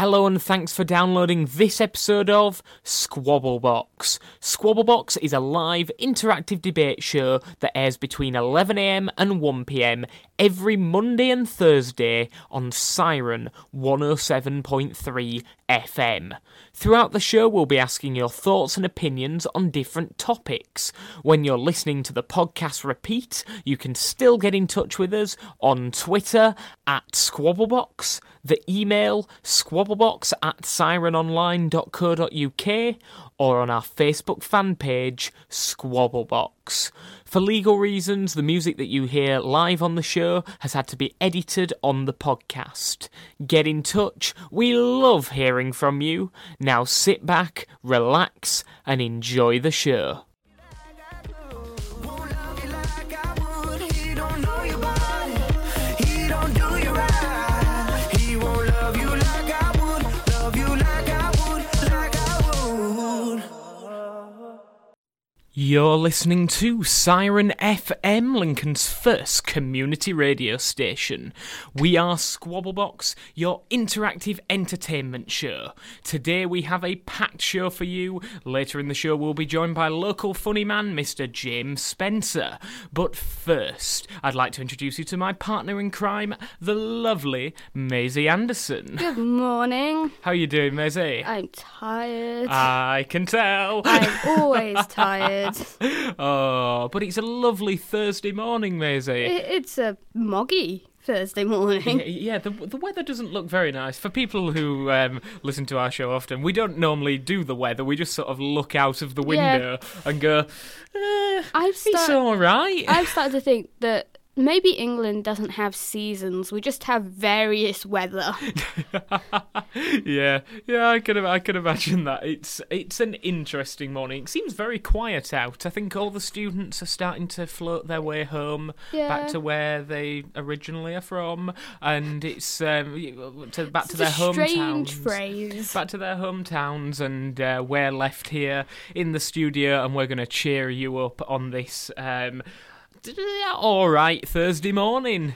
Hello and thanks for downloading this episode of Squabblebox. Squabblebox is a live interactive debate show that airs between 11am and 1pm every Monday and Thursday on Siren 107.3 FM. Throughout the show we'll be asking your thoughts and opinions on different topics. When you're listening to the podcast repeat, you can still get in touch with us on Twitter at Squabblebox, the email squabblebox@sirenonline.co.uk, or on our Facebook fan page, Squabblebox. For legal reasons, the music that you hear live on the show has had to be edited on the podcast. Get in touch, we love hearing from you. Now sit back, relax, and enjoy the show. You're listening to Siren FM, Lincoln's first community radio station. We are Squabblebox, your interactive entertainment show. Today we have a packed show for you. Later in the show we'll be joined by local funny man, Mr. James Spencer. But first, I'd like to introduce you to my partner in crime, the lovely Maisie Anderson. Good morning. How are you doing, Maisie? I'm tired. I can tell. I'm always tired. Oh, but it's a lovely Thursday morning, Maisie. It's a moggy Thursday morning. Yeah, the weather doesn't look very nice. For people who listen to our show often, we don't normally do the weather. We just sort of look out of the window and go, it's all right. I've started to think that maybe England doesn't have seasons. We just have various weather. Yeah, I can imagine that. It's an interesting morning. It seems very quiet out. I think all the students are starting to float their way home back to where they originally are from, and it's back to their hometowns. Strange phrase. Back to their hometowns, and we're left here in the studio, and we're going to cheer you up on this. All right, Thursday morning.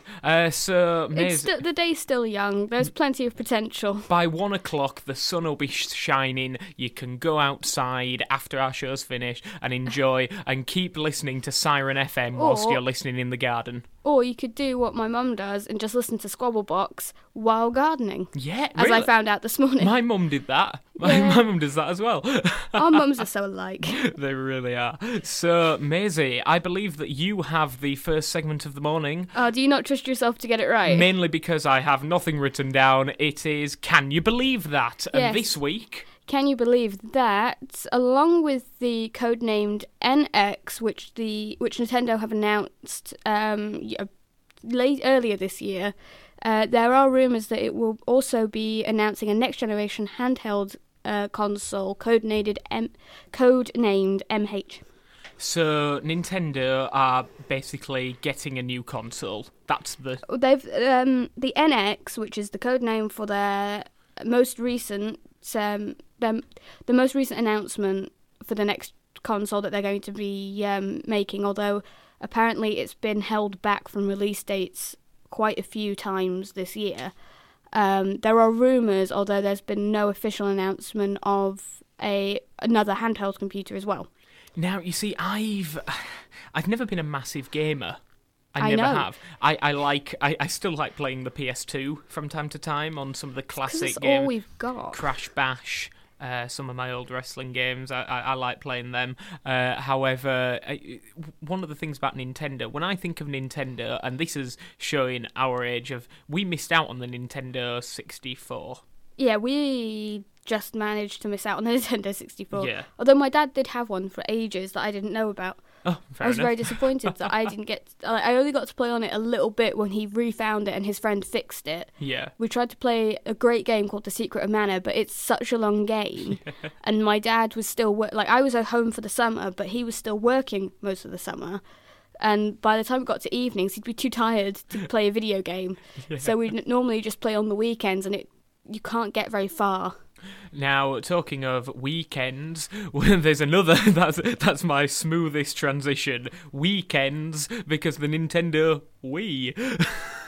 The day's still young. There's plenty of potential. By 1 o'clock, the sun will be shining. You can go outside after our show's finished and enjoy and keep listening to Siren FM whilst you're listening in the garden. Or you could do what my mum does and just listen to Squabblebox while gardening. Yeah, as really? I found out this morning. My mum did that. My mum does that as well. Our mums are so alike. They really are. So, Maisie, I believe that you have the first segment of the morning. Oh, do you not trust yourself to get it right? Mainly because I have nothing written down. It is, can you believe that? Yes. And this week... Can you believe that, along with the codenamed NX, which Nintendo have announced earlier this year, there are rumours that it will also be announcing a next-generation handheld console codenamed MH. So Nintendo are basically getting a new console. That's the... The NX, which is the code name for their most recent... the most recent announcement for the next console that they're going to be making, although apparently it's been held back from release dates quite a few times this year. There are rumours, although there's been no official announcement of another handheld computer as well. Now, you see, I've never been a massive gamer. I never know. have. I still like playing the PS2 from time to time on some of the classic games. All we've got. Crash Bash, some of my old wrestling games. I like playing them. However, one of the things about Nintendo, when I think of Nintendo, and this is showing our age we missed out on the Nintendo 64. Yeah, we just managed to miss out on the Nintendo 64. Yeah. Although my dad did have one for ages that I didn't know about. Oh, fair I was enough. very disappointed that I didn't get... I only got to play on it a little bit when he refound it and his friend fixed it. Yeah. We tried to play a great game called The Secret of Mana, but it's such a long game. And my dad was still... I was at home for the summer, but he was still working most of the summer. And by the time it got to evenings, he'd be too tired to play a video game. Yeah. So we'd normally just play on the weekends, and you can't get very far. Now, talking of weekends, there's another, that's my smoothest transition, weekends, because the Nintendo Wii.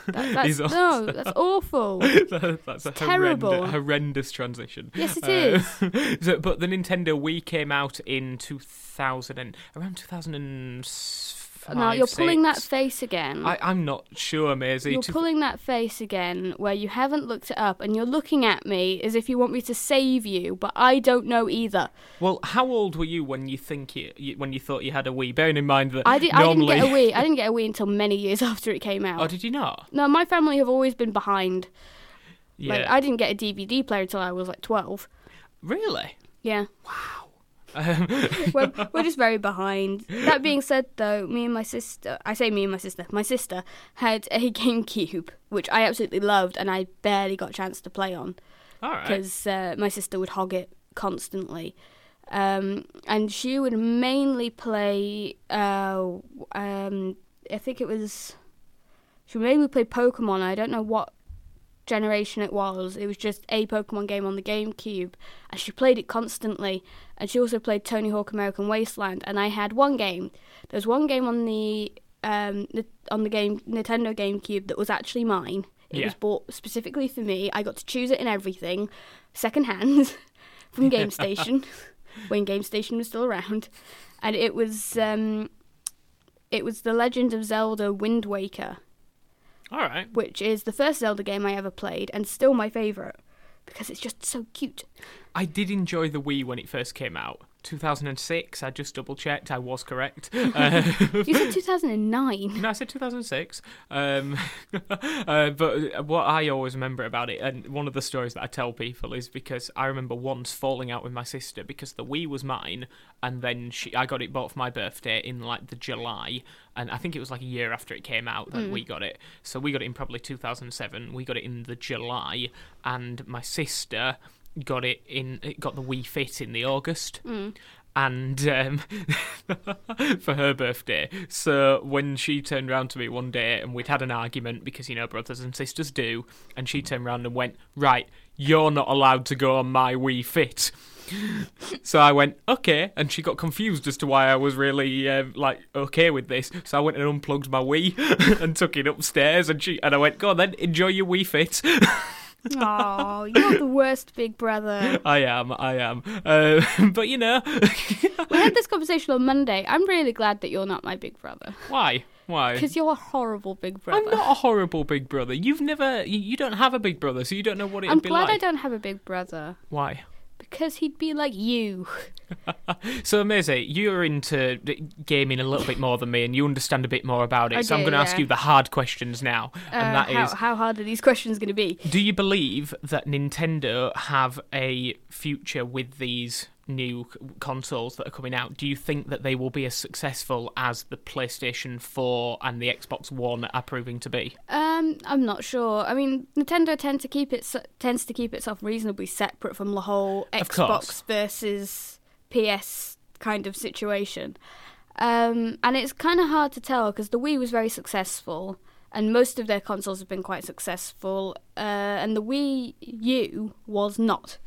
That's awful. That's a terrible. horrendous transition. Yes, it is. But the Nintendo Wii came out in around 2005. No, you're pulling that face again. I'm not sure, Maisie. You're pulling that face again where you haven't looked it up and you're looking at me as if you want me to save you, but I don't know either. Well, how old were you when you when you thought you had a Wii? Bearing in mind that I didn't get a Wii. I didn't get a Wii until many years after it came out. Oh, did you not? No, my family have always been behind. Yeah. Like, I didn't get a DVD player until I was like 12. Really? Yeah. Wow. We're just very behind. That being said, though, my sister had a GameCube, which I absolutely loved, and I barely got a chance to play on. All right. Because my sister would hog it constantly. And she would mainly play, I think it was, she would mainly play Pokemon. I don't know what generation it was. It was just a Pokemon game on the GameCube, and she played it constantly. And she also played Tony Hawk American Wasteland, and I had one game. There was one game on the Nintendo GameCube that was actually mine. It was bought specifically for me. I got to choose it and everything, secondhand from GameStation, when GameStation was still around, and it was The Legend of Zelda: Wind Waker. All right. Which is the first Zelda game I ever played, and still my favourite, because it's just so cute. I did enjoy the Wii when it first came out. 2006, I just double-checked, I was correct. You said 2009. No, I said 2006. But what I always remember about it, and one of the stories that I tell people, is because I remember once falling out with my sister because the Wii was mine, and then I got it bought for my birthday in like the July, and I think it was like a year after it came out that we got it. So we got it in probably 2007. We got it in the July, and my sister got the Wii Fit in the August. And for her birthday. So when she turned around to me one day, and we'd had an argument because, brothers and sisters do, and she turned around and went, right, you're not allowed to go on my Wii Fit. So I went, okay, and she got confused as to why I was really okay with this. So I went and unplugged my Wii and took it upstairs, and I went, go on then, enjoy your Wii Fit. Oh, you're the worst big brother. I am. But we had this conversation on Monday. I'm really glad that you're not my big brother. Why? Because you're a horrible big brother. I'm not a horrible big brother. You don't have a big brother, so you don't know what it'd be like. I'm glad I don't have a big brother. Why? Because he'd be like you. So, Maisie, you're into gaming a little bit more than me, and you understand a bit more about it. I'm going to ask you the hard questions now. And that is, how hard are these questions going to be? Do you believe that Nintendo have a future with these new consoles that are coming out? Do you think that they will be as successful as the PlayStation 4 and the Xbox One are proving to be? I'm not sure. I mean, Nintendo tends to keep itself reasonably separate from the whole Xbox versus PS kind of situation. And it's kind of hard to tell because the Wii was very successful and most of their consoles have been quite successful, and the Wii U was not.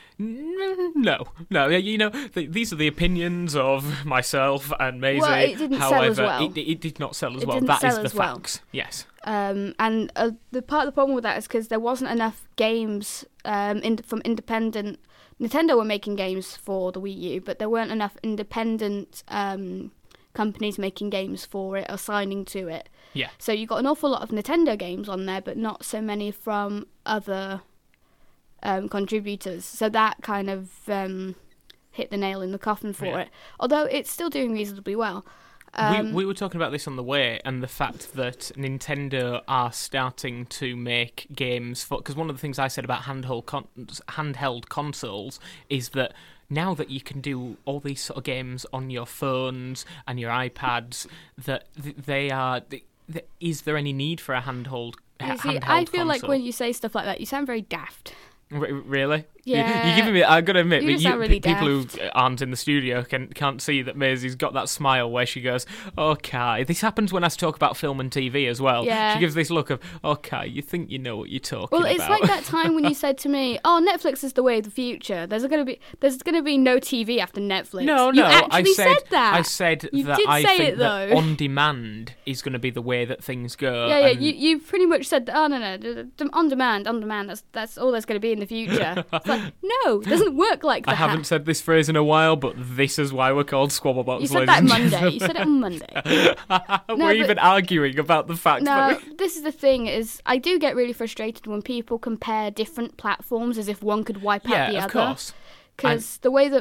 No. These are the opinions of myself and Maisie. Well, it didn't sell as well. It did not sell as well. That is the facts. Yes. And the problem with that is because there wasn't enough games from independent. Nintendo were making games for the Wii U, but there weren't enough independent companies making games for it or signing to it. Yeah. So you got an awful lot of Nintendo games on there, but not so many from other contributors. So that kind of hit the nail in the coffin for it. Although it's still doing reasonably well. We were talking about this on the way, and the fact that Nintendo are starting to make games for... Because one of the things I said about handheld consoles is that now that you can do all these sort of games on your phones and your iPads, that they are... Is there any need for a handheld I feel console? like when you say stuff like that, you sound very daft. Really? Yeah. You're giving me. I've got to admit, You that sound really people who daft. aren't in the studio can't see that Maisie's got that smile where she goes, "Okay." This happens when I talk about film and TV as well. Yeah. She gives this look of, "Okay, you think you know what you're talking Well, about." it's like that time when you said to me, "Oh, Netflix is the way of the future. There's gonna be no TV after Netflix." No, you no. actually I said that. I said You that did I say think it, that though. on demand is going to be the way that things go. Yeah, and- you pretty much said, "Oh no, on demand. That's all there's going to be in the future." It's like, no, it doesn't work like that. I haven't said this phrase in a while, but this is why we're called Squabblebox. You said ladies that and Monday. You said it on Monday. we're but- even arguing about the fact No, that this is the thing: is I do get really frustrated when people compare different platforms as if one could wipe out the yeah, other. of course. Because the way that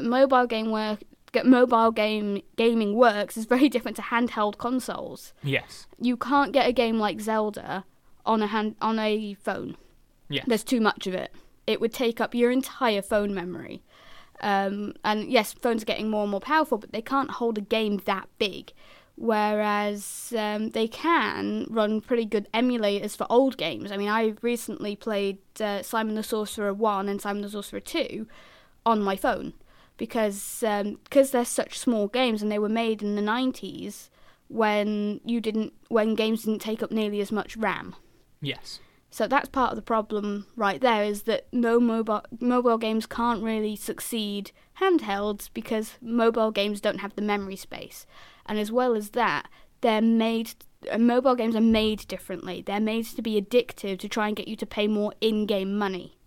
gaming works is very different to handheld consoles. Yes. You can't get a game like Zelda on a phone. Yes. There's too much of it. It would take up your entire phone memory. And yes, phones are getting more and more powerful, but they can't hold a game that big. Whereas they can run pretty good emulators for old games. I mean, I recently played Simon the Sorcerer 1 and Simon the Sorcerer 2 on my phone because they're such small games and they were made in the 90s when games didn't take up nearly as much RAM. Yes. So that's part of the problem right there, is that no mobile games can't really succeed handhelds because mobile games don't have the memory space. And as well as that, mobile games are made differently. They're made to be addictive, to try and get you to pay more in-game money.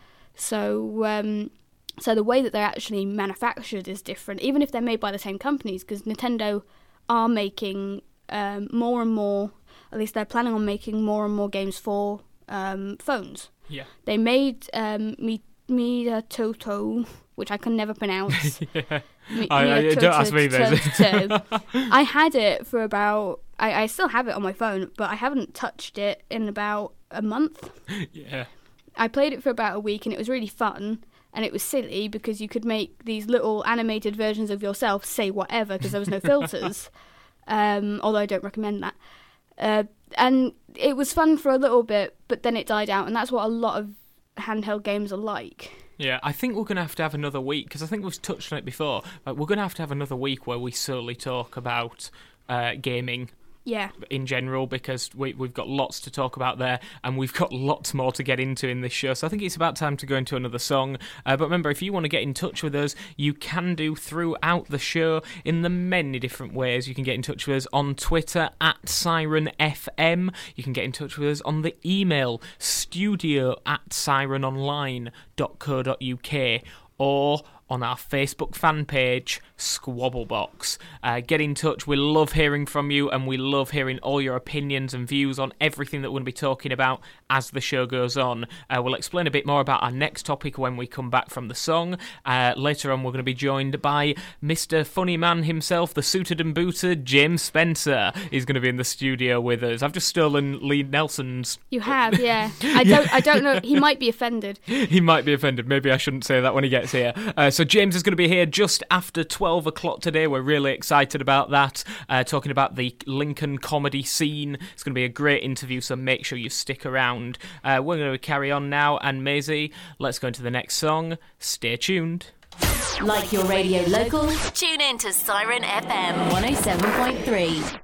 So the way that they're actually manufactured is different, even if they're made by the same companies, because Nintendo are making more and more, at least they're planning on making more and more games for phones. Yeah. They made Mida Toto, which I can never pronounce. Yeah. Mida Don't ask me this. I had it for about... I still have it on my phone, but I haven't touched it in about a month. Yeah. I played it for about a week and it was really fun. And it was silly because you could make these little animated versions of yourself say whatever because there was no filters. Although I don't recommend that. And it was fun for a little bit, but then it died out. And that's what a lot of handheld games are like. Yeah, I think we're going to have another week, because I think we've touched on it before. Like, we're going to have another week where we solely talk about gaming Yeah. in general, because we've got lots to talk about there, and we've got lots more to get into in this show. So I think it's about time to go into another song. But remember, if you want to get in touch with us, you can do throughout the show in the many different ways. You can get in touch with us on Twitter @SirenFM. You can get in touch with us on the email studio@sirenonline.co.uk, or on our Facebook fan page, Squabblebox. Get in touch. We love hearing from you, and we love hearing all your opinions and views on everything that we're going to be talking about as the show goes on. We'll explain a bit more about our next topic when we come back from the song. Later on, we're going to be joined by Mr. Funny Man himself, the suited and booted James Spencer. He's going to be in the studio with us. I've just stolen Lee Nelson's. You have, yeah. I don't know. He might be offended. He might be offended. Maybe I shouldn't say that when he gets here. So James is going to be here just after 12 o'clock today. We're really excited about that. Talking about the Lincoln comedy scene. It's going to be a great interview, so make sure you stick around. We're going to carry on now, and Maisie, let's go into the next song. Stay tuned. Like your radio local? Tune in to Siren FM 107.3.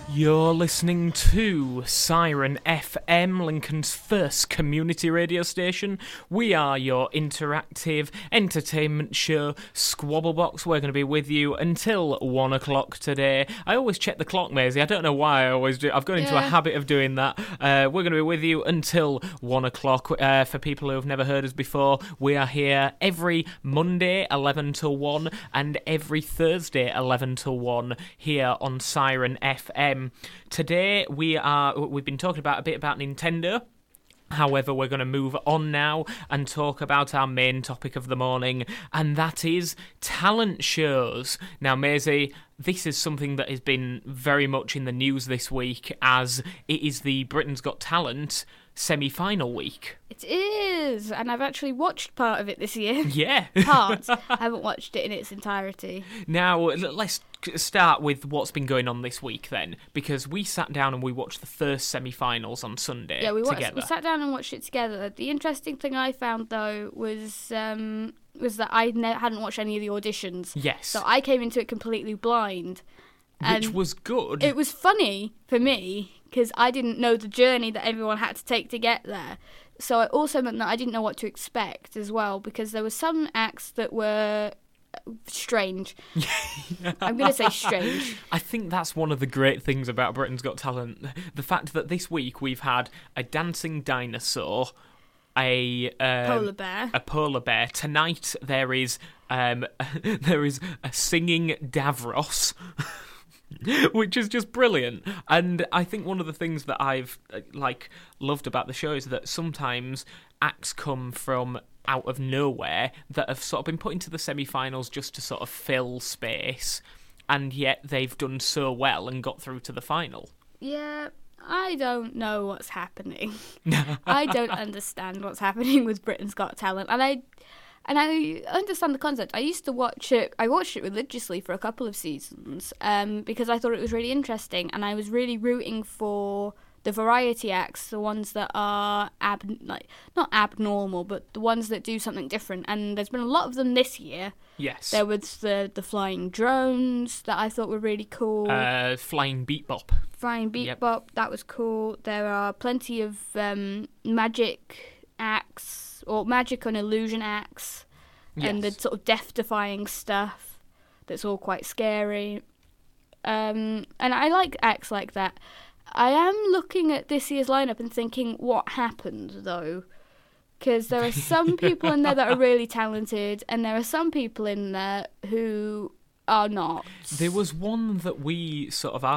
You're listening to Siren FM, Lincoln's first community radio station. We are your interactive entertainment show, Squabblebox. We're going to be with you until 1 o'clock today. I always check the clock, Maisie. I don't know why I always do. I've got into a habit of doing that. We're going to be with you until 1 o'clock. For people who have never heard us before, we are here every Monday, 11 till 1, and every Thursday, 11 till 1, here on Siren FM. Today we've been talking a bit about Nintendo. However, we're going to move on now and talk about our main topic of the morning, and that is talent shows. Now, Maisie, this is something that has been very much in the news this week, as it is the Britain's Got Talent semi-final week. It is, and I've actually watched part of it this year. Yeah. Part. I haven't watched it in its entirety. Now, let's start with what's been going on this week then, because we sat down and we watched the first semi-finals on Sunday together. We sat down and watched it together. The interesting thing I found, though, was that I hadn't watched any of the auditions. Yes. So I came into it completely blind. Which was good. It was funny for me, because I didn't know the journey that everyone had to take to get there. So it also meant that I didn't know what to expect as well, because there were some acts that were strange. I'm going to say strange. I think that's one of the great things about Britain's Got Talent. The fact that this week we've had a dancing dinosaur, a polar bear. Tonight there is a singing Davros. Which is just brilliant. And I think one of the things that I've loved about the show is that sometimes acts come from out of nowhere that have sort of been put into the semi-finals just to sort of fill space, and yet they've done so well and got through to the final. Yeah, I don't know what's happening. I don't understand what's happening with Britain's Got Talent, and I understand the concept. I used to watch it. I watched it religiously for a couple of seasons because I thought it was really interesting, and I was really rooting for the variety acts, the ones that are not abnormal, but the ones that do something different. And there's been a lot of them this year. Yes. There was the flying drones that I thought were really cool. Flying Beat Bop. That was cool. There are plenty of magic acts, or magic and illusion acts, and the sort of death-defying stuff that's all quite scary. And I like acts like that. I am looking at this year's lineup and thinking, what happened, though? Because there are some people in there that are really talented, and there are some people in there who are not. There was one that we sort of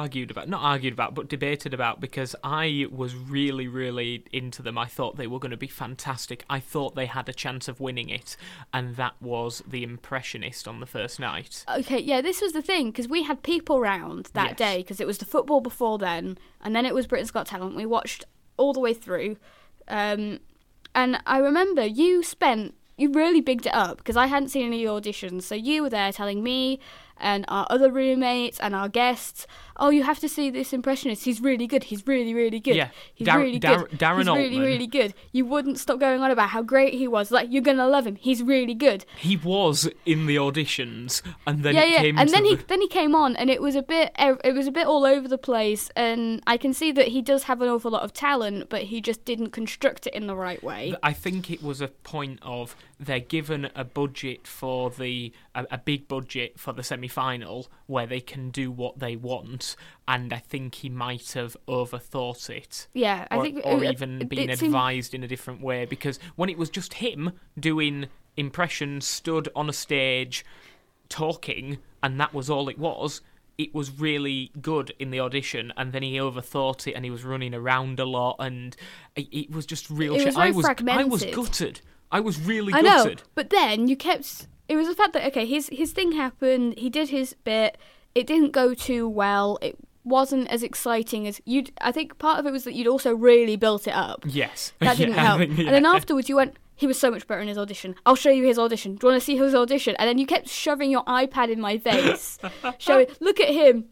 but debated about, because I was really, really into them. I thought they were going to be fantastic. I thought they had a chance of winning it, and that was The Impressionist on the first night. Okay, yeah, this was the thing, because we had people round that day, because it was the football before then, and then it was Britain's Got Talent. We watched all the way through, and I remember you really bigged it up, because I hadn't seen any auditions, so you were there telling me and our other roommates and our guests, oh, you have to see this Impressionist, he's really good, he's really, really good. Yeah, he's really good. Darren he's Altman. Really, really good. You wouldn't stop going on about how great he was, like, you're going to love him, he's really good. He was in the auditions, and then then he came on, and it was a bit all over the place, and I can see that he does have an awful lot of talent, but he just didn't construct it in the right way. I think it was a point of they're given a budget for a big budget for the semi-final where they can do what they want, and I think he might have overthought it. Yeah, I think, or even been advised in a different way, because when it was just him doing impressions, stood on a stage, talking, and that was all it was really good in the audition, and then he overthought it, and he was running around a lot, and it was just real shit. I was gutted. I was really gutted. I know, but then you kept... It was the fact that, okay, his thing happened, he did his bit, it didn't go too well, it wasn't as exciting as you'd... I think part of it was that you'd also really built it up. Yes. That didn't help. And then afterwards you went, he was so much better in his audition. I'll show you his audition. Do you want to see his audition? And then you kept shoving your iPad in my face, showing, look at him.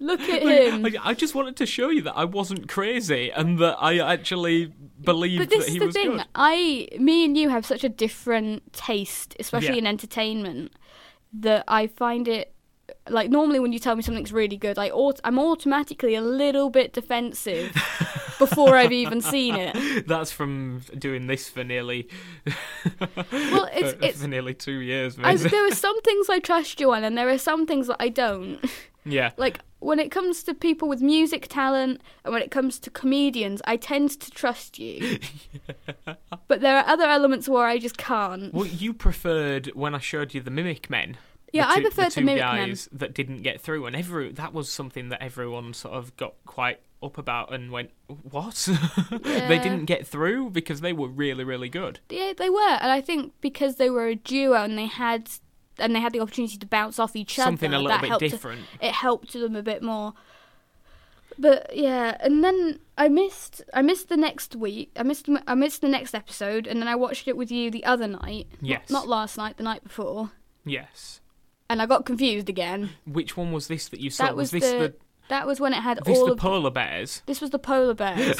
I just wanted to show you that I wasn't crazy and that I actually believed that he was good. But this is the thing. Me and you have such a different taste, especially in entertainment, that I find it like normally when you tell me something's really good, I'm automatically a little bit defensive before I've even seen it. That's from doing this for nearly it's for nearly 2 years. There are some things I trust you on, and there are some things that I don't. Yeah. Like, when it comes to people with music talent and when it comes to comedians, I tend to trust you. But there are other elements where I just can't. Well, you preferred when I showed you the Mimic Men. Yeah, I preferred the Mimic Men. The two guys that didn't get through, and that was something that everyone sort of got quite up about and went, what? Yeah. They didn't get through because they were really, really good. Yeah, they were. And I think because they were a duo and they had the opportunity to bounce off each other. Something a little bit different. It helped them a bit more. But yeah, and then I missed the next week. I missed the next episode, and then I watched it with you the other night. Yes. Not last night, the night before. Yes. And I got confused again. Which one was this that you saw? That was when it had the polar bears? This was the polar bears.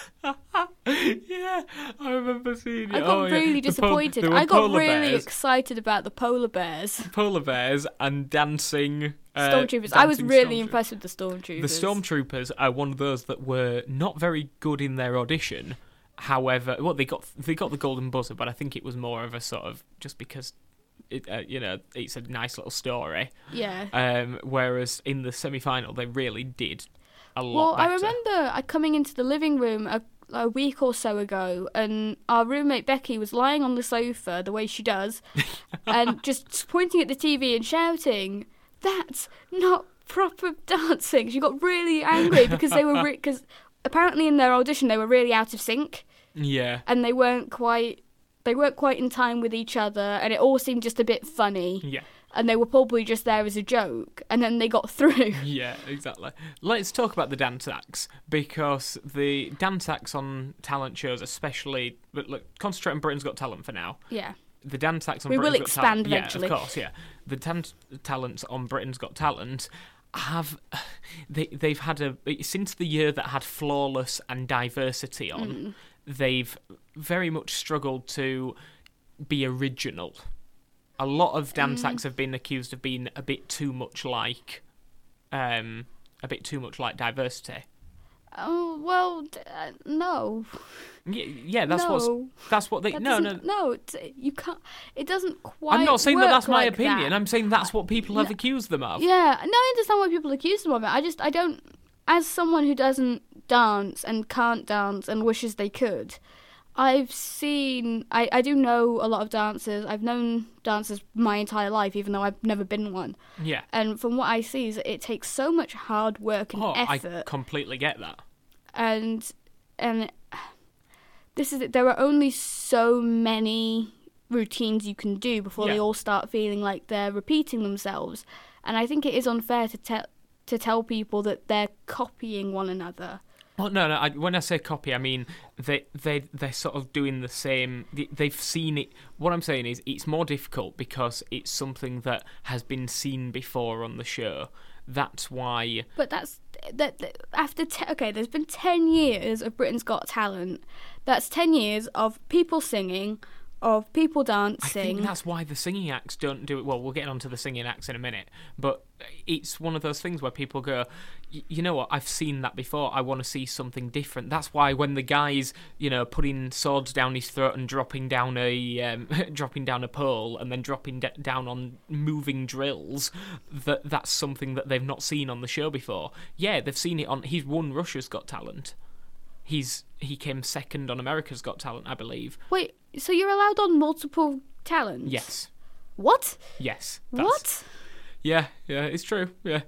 Yeah, I remember seeing it. I got really disappointed. I got really excited about the polar bears. Polar bears and dancing stormtroopers. I was really impressed with the stormtroopers. The stormtroopers are one of those that were not very good in their audition. However, they got the golden buzzer, but I think it was more of a sort of just because it's a nice little story. Yeah. Whereas in the semi-final, they really did a lot better. I remember coming into the living room a week or so ago, and our roommate Becky was lying on the sofa the way she does, and just pointing at the TV and shouting, "That's not proper dancing." She got really angry because they were because apparently in their audition they were really out of sync. Yeah. And they weren't quite in time with each other, and it all seemed just a bit funny. Yeah. And they were probably just there as a joke, and then they got through. Yeah, exactly. Let's talk about the dance acts, because the dance acts on talent shows, especially, but look, concentrate on Britain's Got Talent for now. Yeah. The dance acts on we Britain's will Got expand Talent, eventually. Yeah, of course, yeah. The talents on Britain's Got Talent they've had since the year that had Flawless and Diversity on, they've very much struggled to be original. A lot of dance acts have been accused of being a bit too much like Diversity. Oh well, no. Yeah, that's what they. No, you can't. It doesn't quite. I'm not saying work that's my like opinion. that. I'm saying that's what people have accused them of. Yeah, no, I understand why people accuse them of it. I don't. As someone who doesn't dance and can't dance and wishes they could, I do know a lot of dancers. I've known dancers my entire life, even though I've never been one. Yeah. And from what I see, is it takes so much hard work and effort. I completely get that. And this is it. There are only so many routines you can do before they all start feeling like they're repeating themselves. And I think it is unfair to tell people that they're copying one another. Well, no. When I say copy, I mean they're sort of doing the same. They've seen it. What I'm saying is it's more difficult because it's something that has been seen before on the show. That's why. But after there's been 10 years of Britain's Got Talent. That's 10 years of people singing, of people dancing. I think that's why the singing acts don't do it well. We'll get onto the singing acts in a minute, but it's one of those things where people go, you know what, I've seen that before, I want to see something different. That's why when the guy's, putting swords down his throat and dropping down a pole and then dropping down on moving drills, that's something that they've not seen on the show before. Yeah, they've seen it on. He's won Russia's Got Talent. He came second on America's Got Talent, I believe. Wait, so you're allowed on multiple talents? Yes. What? Yes. What? Yeah, it's true. Yeah.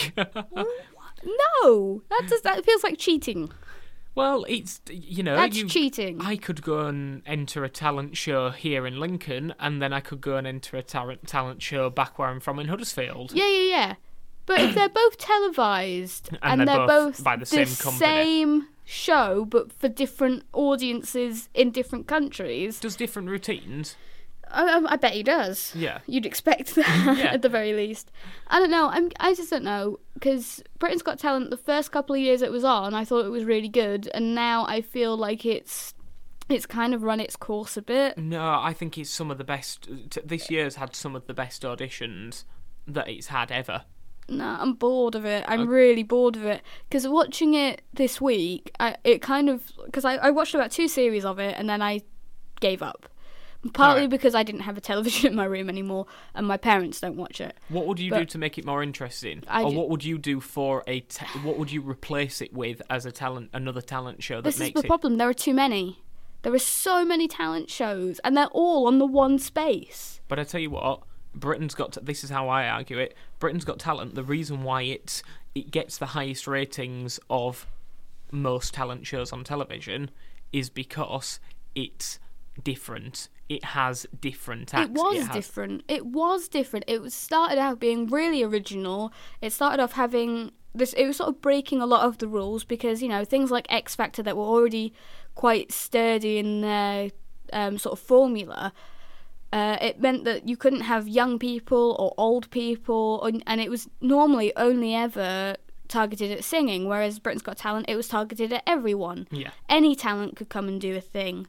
No, that feels like cheating. Well, it's that's cheating. I could go and enter a talent show here in Lincoln, and then I could go and enter a talent show back where I'm from in Huddersfield. Yeah. But if they're both televised and they're both by the same company. Same show, but for different audiences in different countries, does different routines. I bet he does. Yeah, you'd expect that at the very least. I don't know. I just don't know, because Britain's Got Talent, the first couple of years it was on, I thought it was really good, and now I feel like it's kind of run its course a bit. No, I think it's some of the best. This year's had some of the best auditions that it's had ever. No, I'm bored of it. I'm really bored of it. Because watching it this week, because I watched about 2 series of it and then I gave up. Partly because I didn't have a television in my room anymore and my parents don't watch it. What would you do to make it more interesting? What would you do for what would you replace it with as another talent show that makes it... This is the problem. There are too many. There are so many talent shows and they're all on the one space. But I tell you what, this is how I argue it. Britain's Got Talent, the reason why it gets the highest ratings of most talent shows on television is because it's different. It has different acts. Different. It was different. It started out being really original. It started off having this. It was sort of breaking a lot of the rules because, you know, things like X Factor that were already quite sturdy in their sort of formula. It meant that you couldn't have young people or old people, and it was normally only ever targeted at singing, whereas Britain's Got Talent, it was targeted at everyone. Yeah. Any talent could come and do a thing.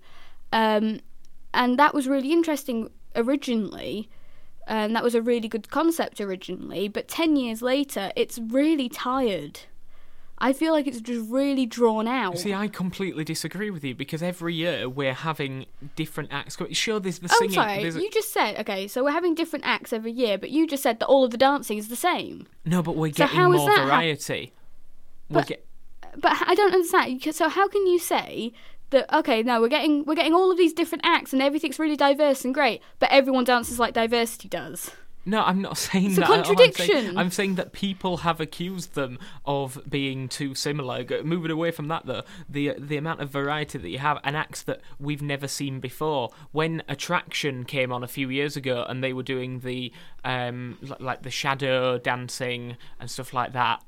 And that was really interesting originally, and that was a really good concept originally, but 10 years later, it's really tired. I feel like it's just really drawn out. See, I completely disagree with you, because every year we're having different acts. Sure, there's the singing... Oh, sorry, you just said, okay, so we're having different acts every year, but you just said that all of the dancing is the same. No, but we're getting more variety. But I don't understand. So how can you say... that, okay, no, we're getting all of these different acts and everything's really diverse and great, but everyone dances like diversity does? No, I'm not saying that. It's a contradiction. I'm saying that people have accused them of being too similar. Moving away from that, though, the amount of variety that you have, and acts that we've never seen before. When Attraction came on a few years ago, and they were doing the like the shadow dancing and stuff like that,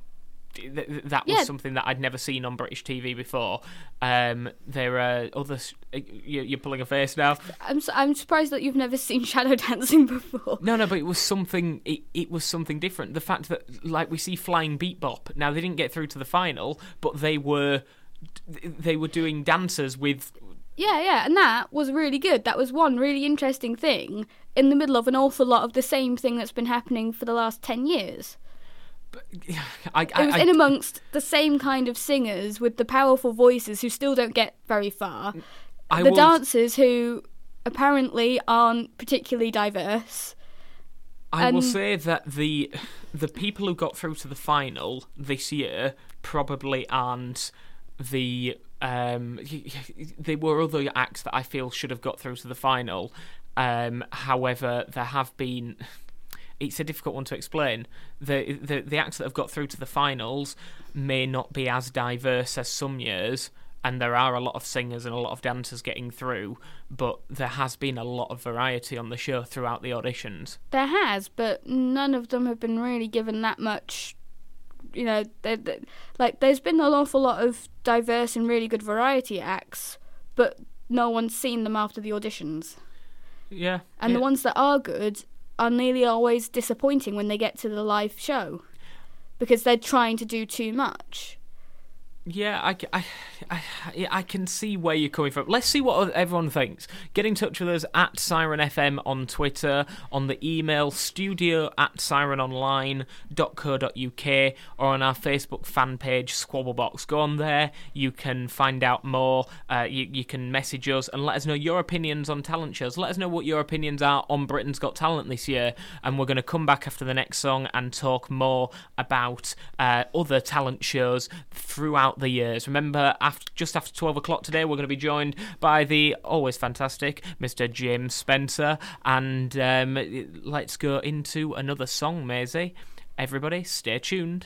that was something that I'd never seen on British TV before. There are others. You're pulling a face now. I'm surprised that you've never seen shadow dancing before. No, but it was something. It was something different. The fact that, like, we see Flying Beat Bop. Now, they didn't get through to the final, but they were doing dances with. Yeah, and that was really good. That was one really interesting thing in the middle of an awful lot of the same thing that's been happening for the last 10 years. It was in amongst the same kind of singers with the powerful voices who still don't get very far. Dancers who apparently aren't particularly diverse. I will say that the people who got through to the final this year probably aren't the... there were other acts that I feel should have got through to the final. However, there have been... It's a difficult one to explain. The acts that have got through to the finals may not be as diverse as some years, and there are a lot of singers and a lot of dancers getting through, but there has been a lot of variety on the show throughout the auditions. There has, but none of them have been really given that much. You know, there's been an awful lot of diverse and really good variety acts, but no one's seen them after the auditions. Yeah. And the ones that are good are nearly always disappointing when they get to the live show because they're trying to do too much. Yeah, I can see where you're coming from. Let's see what everyone thinks. Get in touch with us at Siren FM on Twitter, on the email studio@sirenonline.co.uk, or on our Facebook fan page, Squabblebox. Go on there. You can find out more. You can message us and let us know your opinions on talent shows. Let us know what your opinions are on Britain's Got Talent this year, and we're going to come back after the next song and talk more about other talent shows throughout the years. Remember, just after 12 o'clock today, we're going to be joined by the always fantastic Mr. James Spencer, and let's go into another song, Maisie. Everybody, stay tuned.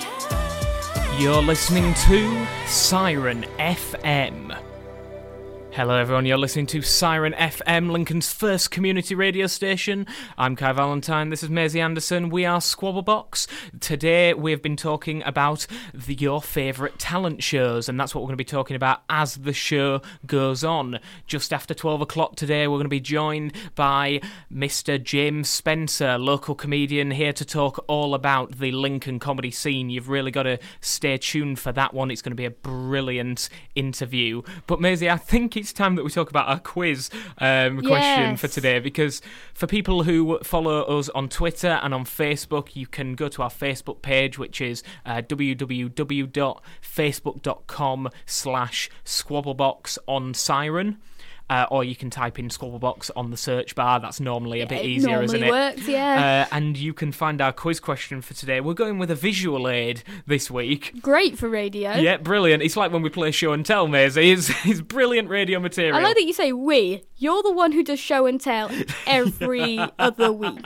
You're listening to Siren FM. Hello everyone, you're listening to Siren FM, Lincoln's first community radio station. I'm Kai Valentine, this is Maisie Anderson, we are Squabblebox. Today we've been talking about your favourite talent shows, and that's what we're going to be talking about as the show goes on. Just after 12 o'clock today we're going to be joined by Mr. James Spencer, local comedian, here to talk all about the Lincoln comedy scene. You've really got to stay tuned for that one, it's going to be a brilliant interview. But Maisie, I think it's time that we talk about our quiz question for today, because for people who follow us on Twitter and on Facebook, you can go to our Facebook page, which is www.facebook.com/squabblebox on Siren. Or you can type in Squabblebox on the search bar. That's normally a bit easier, isn't it? It normally works, yeah. And you can find our quiz question for today. We're going with a visual aid this week. Great for radio. Yeah, brilliant. It's like when we play show and tell, Maisie. It's brilliant radio material. I like that you say we. You're the one who does show and tell every other week.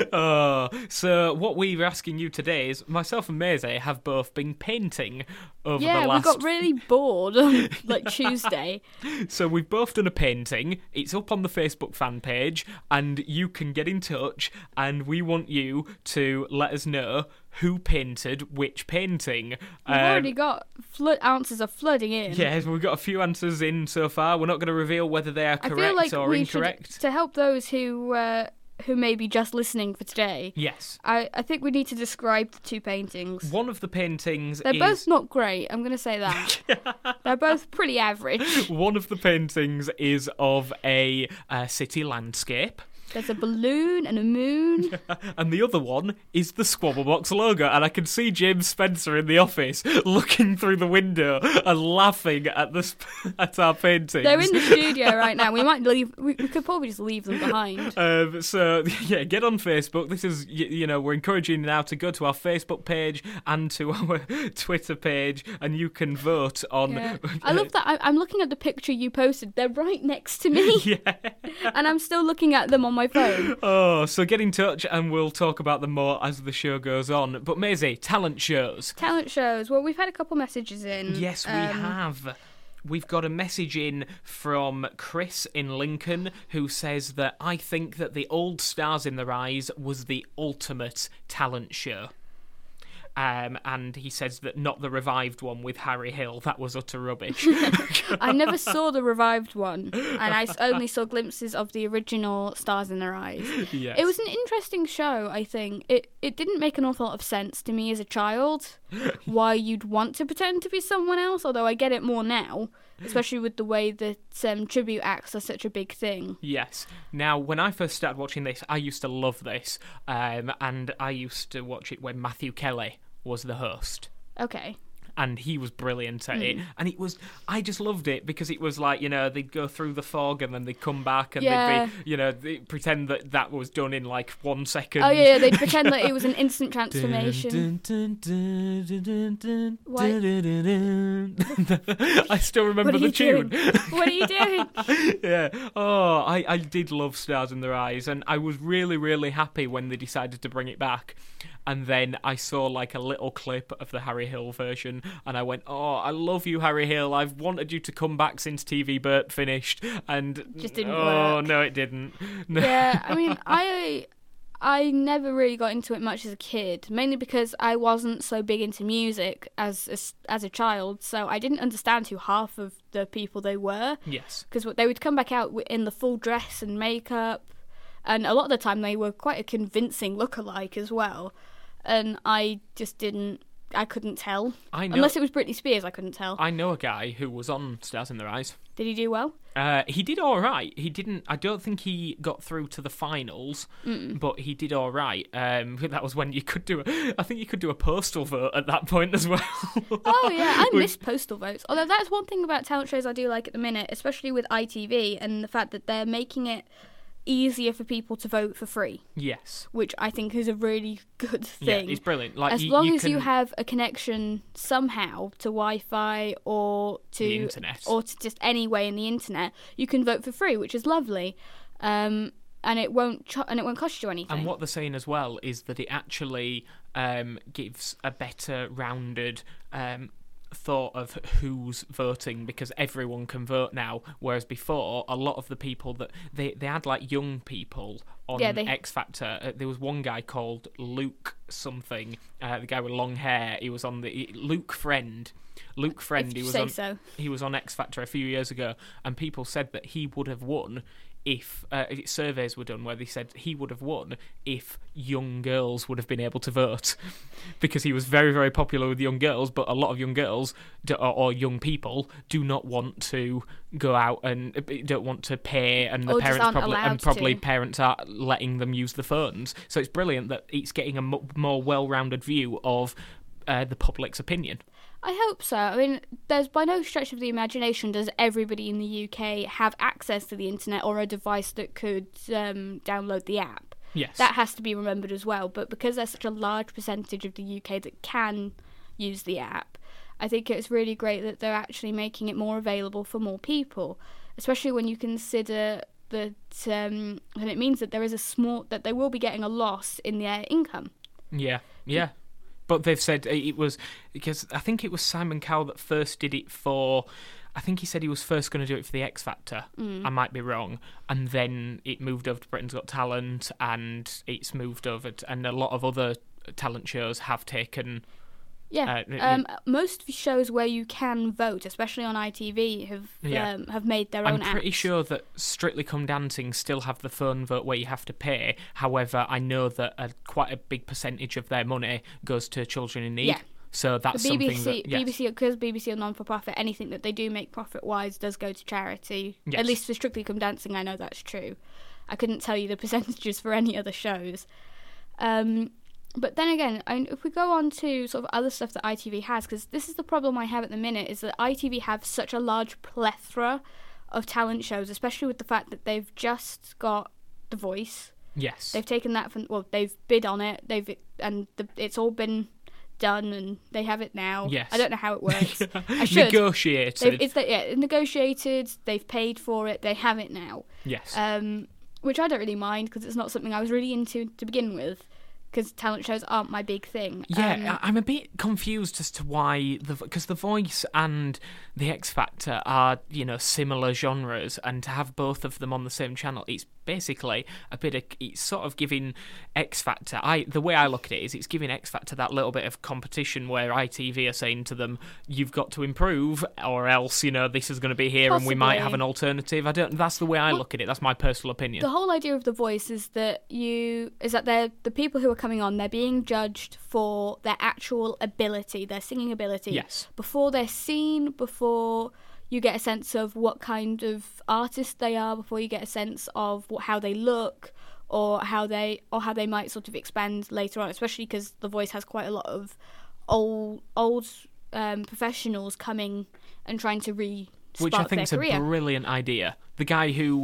So what we're asking you today is, myself and Maisie have both been painting over the last... Yeah, we got really bored on Tuesday. So we've both done a painting. It's up on the Facebook fan page, and you can get in touch, and we want you to let us know who painted which painting. We've already got answers are flooding in. Yes, we've got a few answers in so far. We're not going to reveal whether they are correct or incorrect. To help those who may be just listening for today. Yes. I think we need to describe the two paintings. One of the paintings They're both not great, I'm going to say that. They're both pretty average. One of the paintings is of a city landscape. There's a balloon and a moon. And the other one is the Squabblebox logo. And I can see James Spencer in the office looking through the window and laughing at at our paintings. They're in the studio right now. We might leave. We could probably just leave them behind. So yeah, get on Facebook. This is, we're encouraging you now to go to our Facebook page and to our Twitter page, and you can vote on. Yeah. I love that. I'm looking at the picture you posted. They're right next to me. Yeah. And I'm still looking at them on my phone. Oh, so get in touch and we'll talk about them more as the show goes on. But Maisie, talent shows. Talent shows. Well, we've had a couple messages in. Yes, we have. We've got a message in from Chris in Lincoln, who says that I think that the old Stars in the Rise was the ultimate talent show. And he says that not the revived one with Harry Hill. That was utter rubbish. I never saw the revived one, and I only saw glimpses of the original Stars in the Rise. Yes. It was an interesting show, I think. It didn't make an awful lot of sense to me as a child, why you'd want to pretend to be someone else, although I get it more now, especially with the way that tribute acts are such a big thing. Yes. Now, when I first started watching this, I used to love this, and I used to watch it when Matthew Kelly was the host. Okay. And he was brilliant at it. And I just loved it because it was like, they'd go through the fog and then they'd come back and they'd be, they'd pretend that was done in like 1 second. Oh, yeah, they'd pretend that it was an instant transformation. What? I still remember the tune. What are you doing? Yeah. Oh, I did love Stars in Their Eyes, and I was really, really happy when they decided to bring it back. And then I saw like a little clip of the Harry Hill version, and I went, "Oh, I love you, Harry Hill. I've wanted you to come back since TV Burt finished." And just didn't work. Oh no, it didn't. Yeah, I mean, I never really got into it much as a kid, mainly because I wasn't so big into music as a child, so I didn't understand who half of the people they were. Yes. Because they would come back out in the full dress and makeup, and a lot of the time they were quite a convincing lookalike as well. And I just couldn't tell. Unless it was Britney Spears, I couldn't tell. I know a guy who was on Stars in Their Eyes. Did he do well? He did all right. I don't think he got through to the finals, but he did all right. That was when I think you could do a postal vote at that point as well. Oh yeah, I miss postal votes. Although that's one thing about talent shows I do like at the minute, especially with ITV and the fact that they're making it easier for people to vote for free. Yes. Which I think is a really good thing. Yeah, it's brilliant. As long as you have a connection somehow to Wi-Fi or to the internet, or to just any way in the internet, you can vote for free, which is lovely. And it won't cost you anything. And what they're saying as well is that it actually gives a better rounded thought of who's voting because everyone can vote now, whereas before a lot of the people that they had like young people on X Factor. There was one guy called Luke something, the guy with long hair. He was on Luke Friend. He was on X Factor a few years ago, and people said that he would have won if surveys were done where they said he would have won if young girls would have been able to vote, because he was very, very popular with young girls, but a lot of young girls or young people do not want to go out and don't want to pay, and the parents probably parents are letting them use the phones. So it's brilliant that it's getting a more well-rounded view of the public's opinion. I hope so. I mean, there's by no stretch of the imagination does everybody in the UK have access to the internet or a device that could download the app. Yes. That has to be remembered as well. But because there's such a large percentage of the UK that can use the app, I think it's really great that they're actually making it more available for more people, especially when you consider that and it means that there is that they will be getting a loss in their income. Yeah. But they've said it was because I think it was Simon Cowell that first did it for. I think he said he was first going to do it for the X Factor. I might be wrong. And then it moved over to Britain's Got Talent, and it's moved over and a lot of other talent shows have taken. Most shows where you can vote, especially on ITV, have made their own apps. I'm pretty sure that Strictly Come Dancing still have the phone vote where you have to pay. However, I know that quite a big percentage of their money goes to children in need. Yeah. So that's something that... Yes. BBC, because BBC are non-for-profit, anything that they do make profit-wise does go to charity. Yes. At least for Strictly Come Dancing, I know that's true. I couldn't tell you the percentages for any other shows. But then again, if we go on to sort of other stuff that ITV has, because this is the problem I have at the minute, is that ITV have such a large plethora of talent shows, especially with the fact that they've just got The Voice. Yes. They've taken that from, they've bid on it, it's all been done and they have it now. Yes. I don't know how it works. I should. Negotiated. Negotiated, they've paid for it, they have it now. Yes. Which I don't really mind, because it's not something I was really into to begin with. Because talent shows aren't my big thing. Yeah, I'm a bit confused as to why because The Voice and The X Factor are, similar genres, and to have both of them on the same channel, it's basically it's sort of giving X Factor. The way I look at it is it's giving X Factor that little bit of competition where ITV are saying to them, you've got to improve, or else this is going to be here. Possibly. And we might have an alternative. That's the way I look at it. That's my personal opinion. The whole idea of The Voice is that they're the people who are coming on, they're being judged for their actual ability, their singing ability. Yes. Before they're seen, before you get a sense of what kind of artist they are, before you get a sense of how they look, or how they might sort of expand later on, especially because The Voice has quite a lot of old professionals coming and trying to re-spark which I think is a career. Brilliant idea. The guy who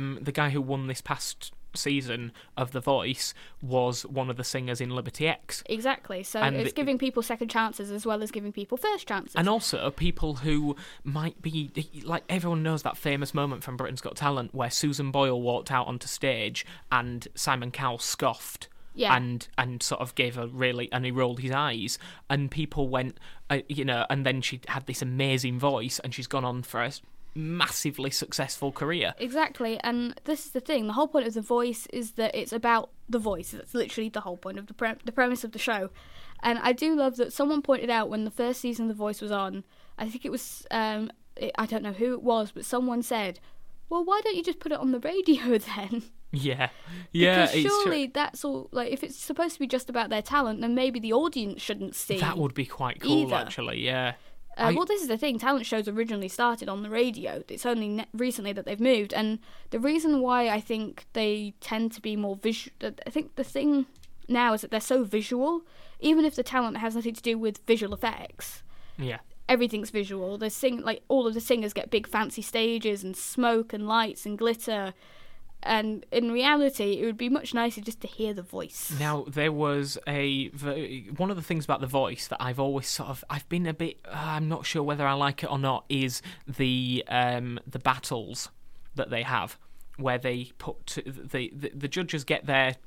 won this past season of The Voice was one of the singers in Liberty X. Exactly. So it's giving people second chances as well as giving people first chances. And also people who might be, like, everyone knows that famous moment from Britain's Got Talent where Susan Boyle walked out onto stage and Simon Cowell scoffed. Yeah. And sort of and he rolled his eyes, and people went, and then she had this amazing voice, and she's gone on for a massively successful career. Exactly, and this is the thing. The whole point of The Voice is that it's about the voice. That's literally the whole point of the premise of the show. And I do love that someone pointed out when the first season of The Voice was on, I think it was, I don't know who it was, but someone said, well, why don't you just put it on the radio then? Yeah. Because surely that's all, like, if it's supposed to be just about their talent, then maybe the audience shouldn't see. That would be quite cool, actually, yeah. Well, this is the thing. Talent shows originally started on the radio. It's only recently that they've moved. And the reason why I think they tend to be more visual... I think the thing now is that they're so visual. Even if the talent has nothing to do with visual effects. Yeah. Everything's visual. All of the singers get big fancy stages and smoke and lights and glitter. And in reality, it would be much nicer just to hear the voice. Now, there was one of the things about The Voice that I've always I've been a bit, I'm not sure whether I like it or not, is the battles that they have, where they put the judges get their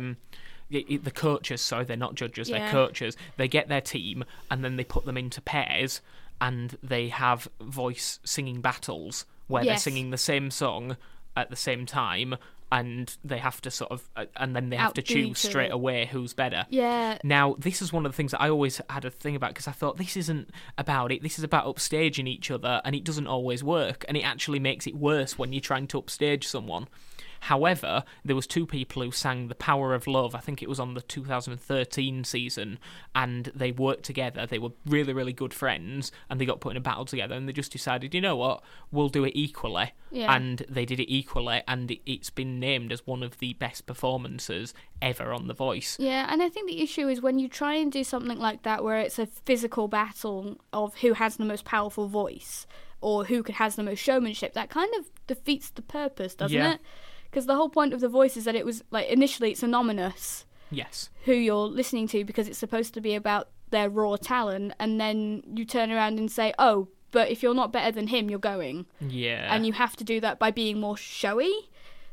the coaches. Sorry, they're not judges, they're coaches. They get their team and then they put them into pairs. and they have voice singing battles where they're Yes. singing the same song at the same time, and they have to sort of, and then they have to Outdo choose each straight other. away who's better. Yeah. Now, this is one of the things that I always had a thing about, because I thought this isn't about it, this is about upstaging each other, and it doesn't always work, and it actually makes it worse when you're trying to upstage someone. However, there was two people who sang The Power of Love, I think it was on the 2013 season, and they worked together, they were really, really good friends, and they got put in a battle together, and they just decided, you know what, we'll do it equally. Yeah. And they did it equally, and it's been named as one of the best performances ever on The Voice. Yeah, and I think the issue is when you try and do something like that where it's a physical battle of who has the most powerful voice or who has the most showmanship, that kind of defeats the purpose, doesn't Yeah. it? Because the whole point of The Voice is that it was, like, initially it's anonymous Yes. who you're listening to because it's supposed to be about their raw talent, and then you turn around and say, oh, but if you're not better than him, you're going. Yeah. And you have to do that by being more showy.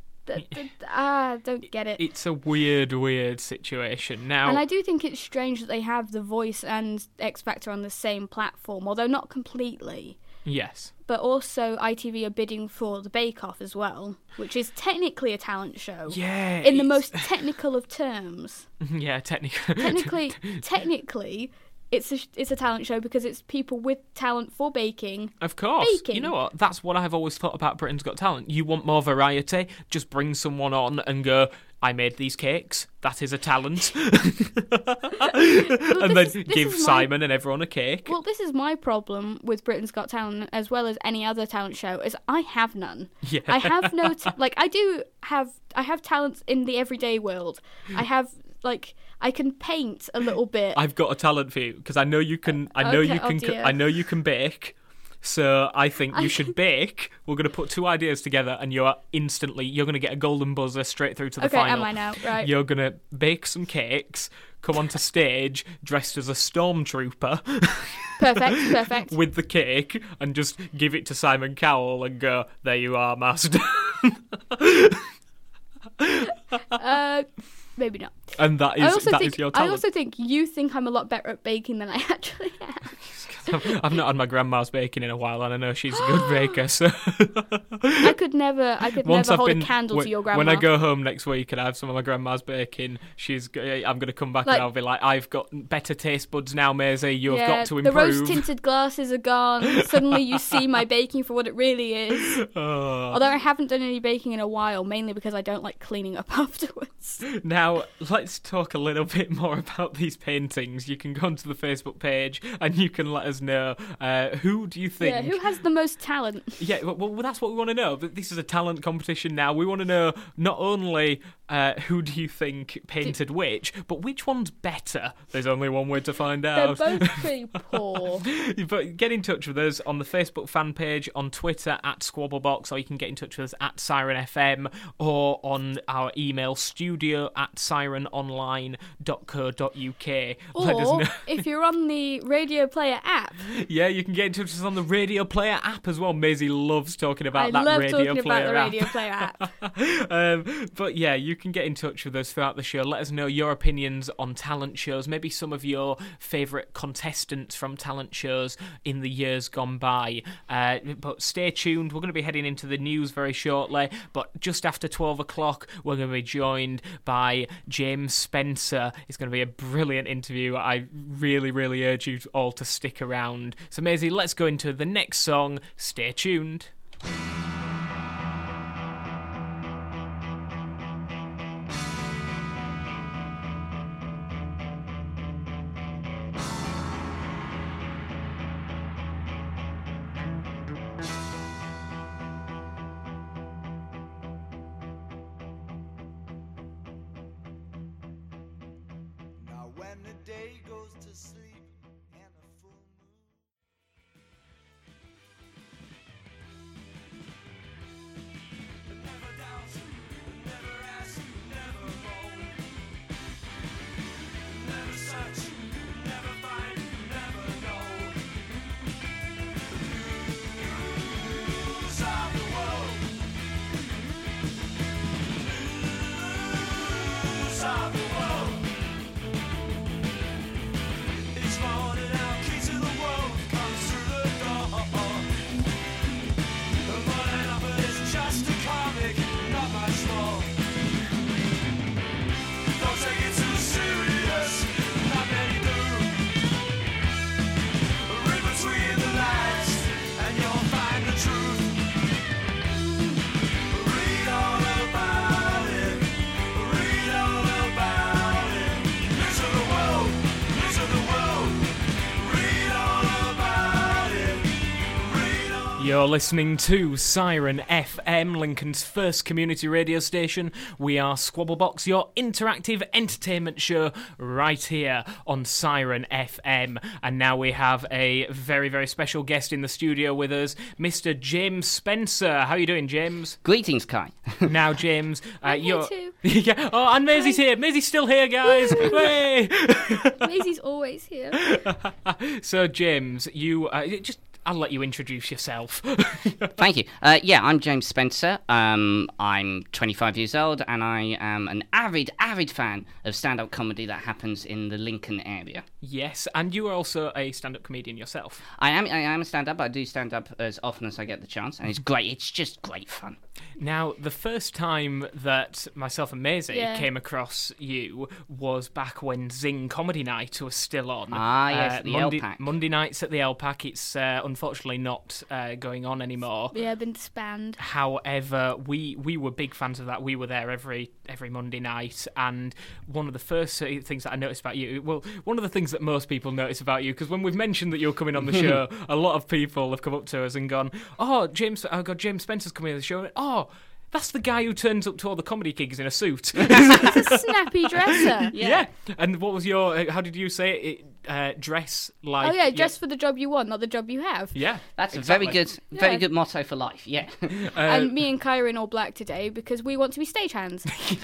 Don't get it. It's a weird, weird situation. Now, And I do think it's strange that they have The Voice and X Factor on the same platform, although not completely. yes. But also ITV are bidding for the Bake Off as well, which is technically a talent show. Yeah. In the it's- most technical of terms. Yeah, technically. Technically, it's a talent show because it's people with talent for baking. Of course. Baking. You know what? That's what I've always thought about Britain's Got Talent. You want more variety? Just bring someone on and go, I made these cakes. That is a talent. and then this give is my- Simon and everyone a cake. Well, this is my problem with Britain's Got Talent, as well as any other talent show, is I have none. Yeah. I have no I have talents in the everyday world. I have I can paint a little bit. I've got a talent for you because I know you can. I know Okay, you oh can. dear. I know you can bake. So I think you should bake. We're going to put two ideas together, and you're going to get a golden buzzer straight through to the Okay, final. am I now? Right. You're going to bake some cakes, come onto stage dressed as a stormtrooper Perfect. with the cake, and just give it to Simon Cowell and go, there you are, master. Maybe not. And that is your I talent. also think you think I'm a lot better at baking than I actually am. I've not had my grandma's baking in a while, and I know she's a good baker. So I could never hold a candle to your grandma. When I go home next week and I have some of my grandma's baking, I'm going to come back Like- and I'll be like, I've got better taste buds now, Maisie. You have got to the improve. rose-tinted glasses are gone. Suddenly you see my baking for what it really is. Oh. Although I haven't done any baking in a while, mainly because I don't like cleaning up afterwards. Now, let's talk a little bit more about these paintings. You can go onto the Facebook page and you can let us know who do you think... Yeah, who has the most talent? Yeah, well, that's what we want to know. This is a talent competition now. We want to know not only who do you think painted which, but which one's better. There's only one way to find They're out. both pretty poor. But get in touch with us on the Facebook fan page, on Twitter @SquabbleBox, or you can get in touch with us at Siren FM, or on our email studio@sirenonline.co.uk. Let us Or know. if you're on the Radio Player app, Yeah, you can get in touch with us on the Radio Player app as well. Maisie loves talking about I that love Radio talking Player about the app. Radio Player app. But yeah, you can get in touch with us throughout the show. Let us know your opinions on talent shows, maybe some of your favourite contestants from talent shows in the years gone by. But stay tuned. We're going to be heading into the news very shortly. But just after 12 o'clock, we're going to be joined by James Spencer. It's going to be a brilliant interview. I really, really urge you all to stick around. So Maisie, let's go into the next song. Stay tuned. Now when the day goes to sleep and a full moon. Never doubt, never ask, never moan. Never search, never find, never know. News of the world. News of the world. You're listening to Siren FM, Lincoln's first community radio station. We are Squabblebox, your interactive entertainment show, right here on Siren FM. And now we have a very, very special guest in the studio with us, Mr. James Spencer. How are you doing, James? Greetings, Kai. Now, James, you're... too. Yeah. Oh, and Maisie's here. Maisie's still here, guys. Hey! Maisie's always here. So, James, I'll let you introduce yourself. Thank you. I'm James Spencer. I'm 25 years old, and I am an avid fan of stand-up comedy that happens in the Lincoln area. Yes, and you are also a stand-up comedian yourself. I am a stand-up. I do stand-up as often as I get the chance, and it's great. It's just great fun. Now, the first time that myself and Maisie came across you was back when Zing Comedy Night was still on. Yes, the LPAC. Monday nights at the LPAC. It's unfortunately not going on anymore. Yeah, been disbanded. However, we were big fans of that. We were there every Monday night, and one of the first things that I noticed about you, well, one of the things that most people notice about you, because when we've mentioned that you're coming on the show, a lot of people have come up to us and gone, "Oh, James Spencer's coming on the show." Oh, that's the guy who turns up to all the comedy gigs in a suit. He's a snappy dresser. Yeah. And what was your? How did you say it? Dress like. Oh yeah, dress for the job you want, not the job you have. Yeah, that's exactly. a very good motto for life. Yeah. And me and Kai are in all black today because we want to be stagehands.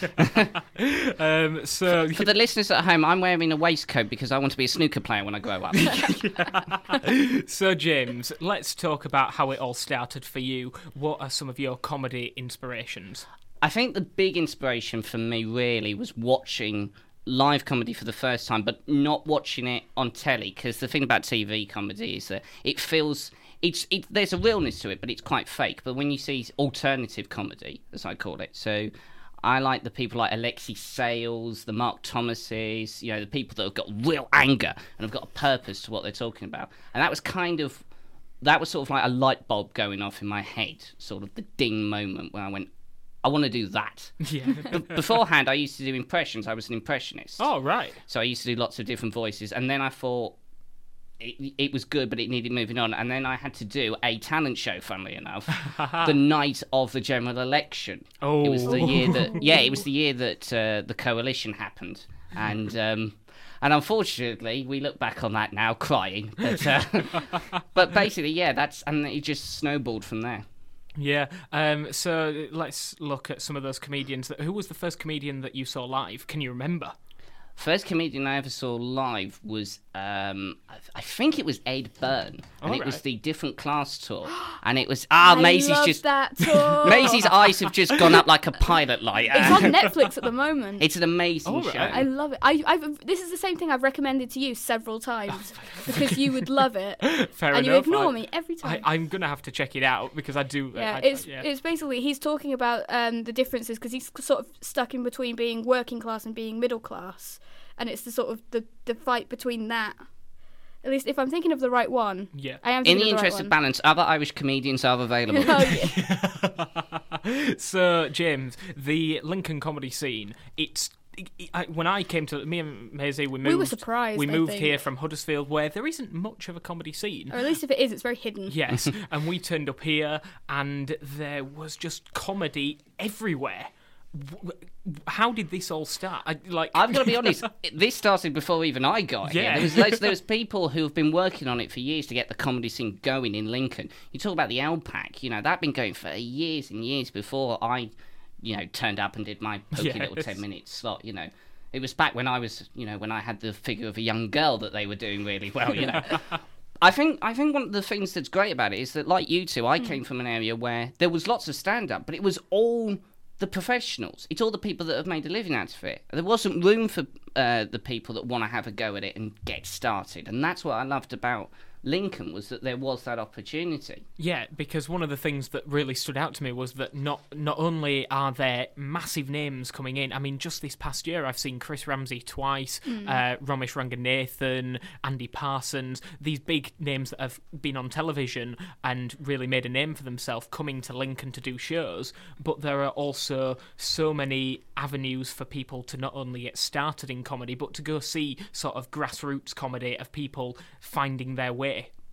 So for the listeners at home, I'm wearing a waistcoat because I want to be a snooker player when I grow up. So James, let's talk about how it all started for you. What are some of your comedy inspirations? I think the big inspiration for me really was watching live comedy for the first time, but not watching it on telly, because the thing about TV comedy is that it feels there's a realness to it, but it's quite fake. But when you see alternative comedy, as I call it, so I like the people like Alexi Sales, the Mark Thomases, the people that have got real anger and have got a purpose to what they're talking about. And that was sort of like a light bulb going off in my head, sort of the ding moment where I went, I want to do that. Yeah. Beforehand, I used to do impressions. I was an impressionist. Oh, right. So I used to do lots of different voices. And then I thought it was good, but it needed moving on. And then I had to do a talent show, funnily enough, the night of the general election. Oh. It was the year that, the coalition happened. And unfortunately, we look back on that now crying. But basically, and it just snowballed from there. Yeah, so let's look at some of those comedians. Who was the first comedian that you saw live? Can you remember? First comedian I ever saw live was, I think it was Ed Byrne, and it was the Different Class tour, and it was Maisie's that tour. Maisie's eyes have just gone up like a pilot light. It's on Netflix at the moment. It's an amazing show. I love it. This is the same thing I've recommended to you several times because you would love it. Fair and enough. You ignore me every time. I'm gonna have to check it out because I do. Yeah, it's basically he's talking about the differences because he's sort of stuck in between being working class and being middle class. And it's the sort of the fight between that. At least if I'm thinking of the right one. Yeah. I am in the interest of balance, other Irish comedians are available. So, James, the Lincoln comedy scene, when I came to me and Maisie, we were surprised. We moved here from Huddersfield, where there isn't much of a comedy scene. Or at least if it is, it's very hidden. Yes, and we turned up here, and there was just comedy everywhere. How did this all start? I've got to be honest, this started before even I got here. There was people who have been working on it for years to get the comedy scene going in Lincoln. You talk about the LPAC, that'd been going for years and years before I, turned up and did my pokey little 10-minute slot, It was back when I was, when I had the figure of a young girl that they were doing really well, I think one of the things that's great about it is that, like you two, I came from an area where there was lots of stand-up, but it was all the professionals. It's all the people that have made a living out of it. There wasn't room for the people that want to have a go at it and get started. And that's what I loved about Lincoln, was that there was that opportunity. Yeah, because one of the things that really stood out to me was that not only are there massive names coming in, I mean, just this past year I've seen Chris Ramsey twice, Ramesh Ranganathan, Andy Parsons, these big names that have been on television and really made a name for themselves coming to Lincoln to do shows, but there are also so many avenues for people to not only get started in comedy, but to go see sort of grassroots comedy of people finding their way.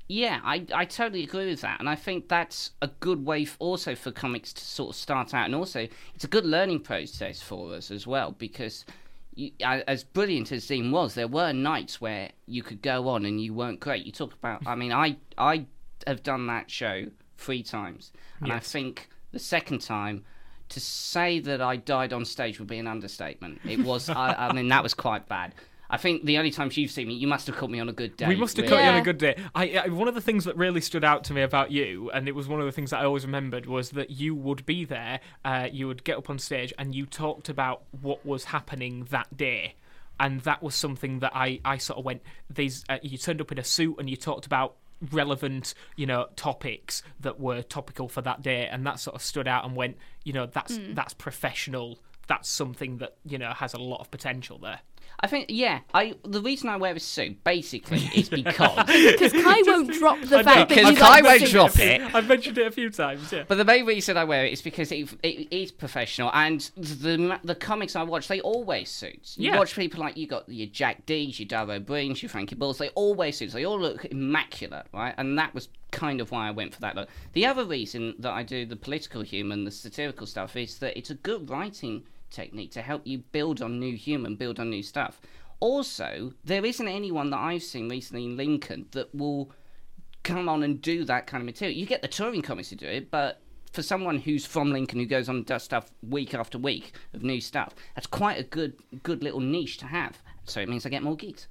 Yeah, I totally agree with that, and I think that's a good way also for comics to sort of start out, and also it's a good learning process for us as well, because as brilliant as Zine was, there were nights where you could go on and you weren't great. You talk about, I mean, I have done that show 3 times, and I think the second time, to say that I died on stage would be an understatement. It was, I mean, that was quite bad. I think the only times you've seen me, you must have caught me on a good day. We must have caught you on a good day. One of the things that really stood out to me about you, and it was one of the things that I always remembered, was that you would be there, you would get up on stage, and you talked about what was happening that day. And that was something that I sort of went, you turned up in a suit and you talked about relevant, topics that were topical for that day, and that sort of stood out and went, that's professional. That's something that, has a lot of potential there. I think, the reason I wear a suit, basically, is because... Because Kai won't drop the fact that you Because Kai won't drop it. I've mentioned it a few times, yeah. But the main reason I wear it is because it is professional, and the comics I watch, they all wear suits. You watch people like, you got your Jack Dees, your Darrow Breens, your Frankie Bulls, they all wear suits. They all look immaculate, right? And that was kind of why I went for that look. The other reason that I do the political humour and the satirical stuff is that it's a good writing technique to help you build on new humour, build on new stuff. Also, there isn't anyone that I've seen recently in Lincoln that will come on and do that kind of material. You get the touring comics to do it, but for someone who's from Lincoln who goes on and does stuff week after week of new stuff, that's quite a good little niche to have. So it means I get more gigs.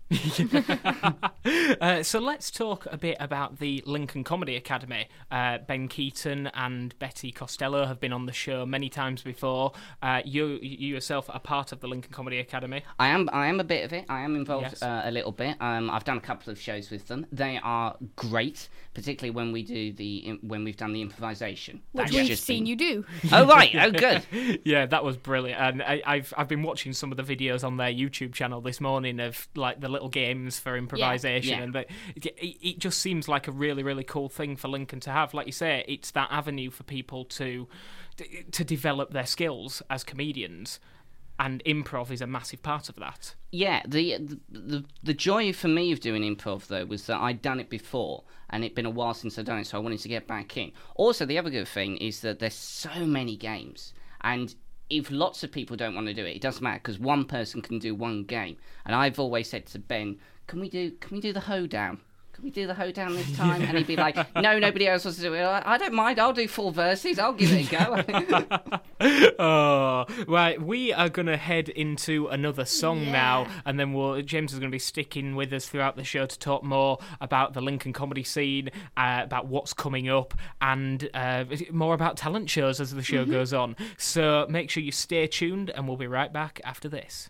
So let's talk a bit about the Lincoln Comedy Academy. Ben Keaton and Betty Costello have been on the show many times before. You yourself are part of the Lincoln Comedy Academy. I am a bit of it. I am involved a little bit. I've done a couple of shows with them. They are great, particularly when we've done the improvisation. Which we've seen you do. Oh right, oh good. Yeah, that was brilliant. And I've been watching some of the videos on their YouTube channel this morning of like the little games for improvisation, and it just seems like a really, really cool thing for Lincoln to have. Like you say, it's that avenue for people to develop their skills as comedians, and improv is a massive part of that. Yeah, the joy for me of doing improv though was that I'd done it before, and it'd been a while since I'd done it, so I wanted to get back in. Also, the other good thing is that there's so many games, and if lots of people don't want to do it, it doesn't matter, because one person can do one game. And I've always said to Ben, can we do the hoedown? Can we do the hoedown this time? And he'd be like, no, nobody else wants to do it. I don't mind, I'll do 4 verses, I'll give it a go. Oh, right, we are going to head into another song now, and then James is going to be sticking with us throughout the show to talk more about the Lincoln comedy scene, about what's coming up, and more about talent shows as the show goes on. So make sure you stay tuned, and we'll be right back after this.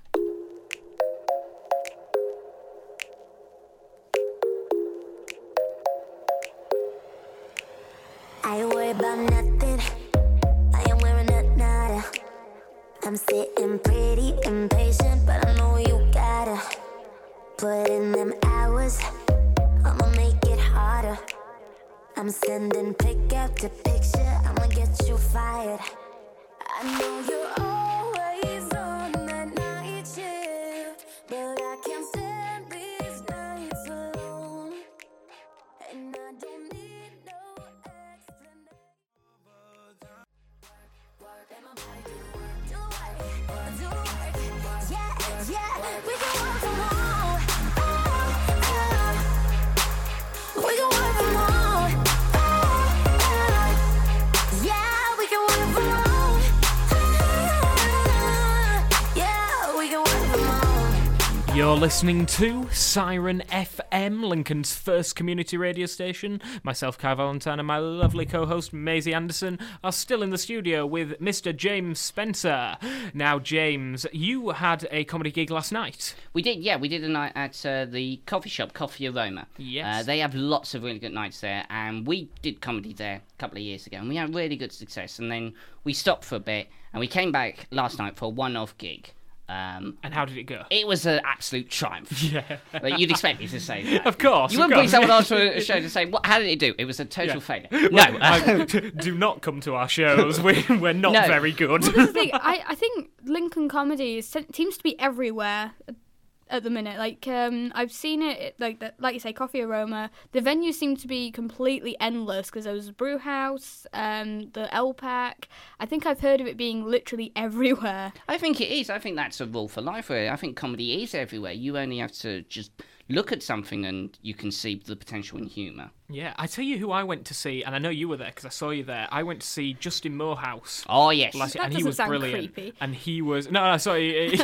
I ain't worried about nothing. I am wearing a nada. I'm sitting pretty impatient, but I know you gotta put in them hours. I'ma make it harder. I'm sending pick after picture. I'ma get you fired. I know you're always on that night shift, but I can't stand these nights alone. And I don't need no explanation. Let my body do the work. Do the work. Yeah, we can work from home. We can work from home. Yeah, we can work from home. Yeah, we can work from home. You're listening to Siren FM, Lincoln's first community radio station. Myself, Kai Valentine, and my lovely co-host, Maisie Anderson, are still in the studio with Mr. James Spencer. Now, James, you had a comedy gig last night. We did, yeah. We did a night at the coffee shop, Coffee Aroma. Yes. They have lots of really good nights there, and we did comedy there a couple of years ago, and we had really good success. And then we stopped for a bit, and we came back last night for a one-off gig. And how did it go? It was an absolute triumph. Yeah. But you'd expect me to say that. Of course. You wouldn't bring someone on to a show to say, how did it do? It was a total failure. No. Do not come to our shows. We're not very good. Well, this is the thing. I think Lincoln comedy seems to be everywhere. at the minute. Like I've seen it, like you say, Coffee Aroma. The venues seem to be completely endless because there was Brew House, the LPAC. I think I've heard of it being literally everywhere. I think it is. I think that's a rule for life, really. I think comedy is everywhere. You only have to just look at something and you can see the potential in humour. Yeah, I tell you who I went to see, and I know you were there because I saw you there. I went to see Justin Morehouse. Oh, yes. That and he doesn't was sound brilliant. creepy. And he was sorry,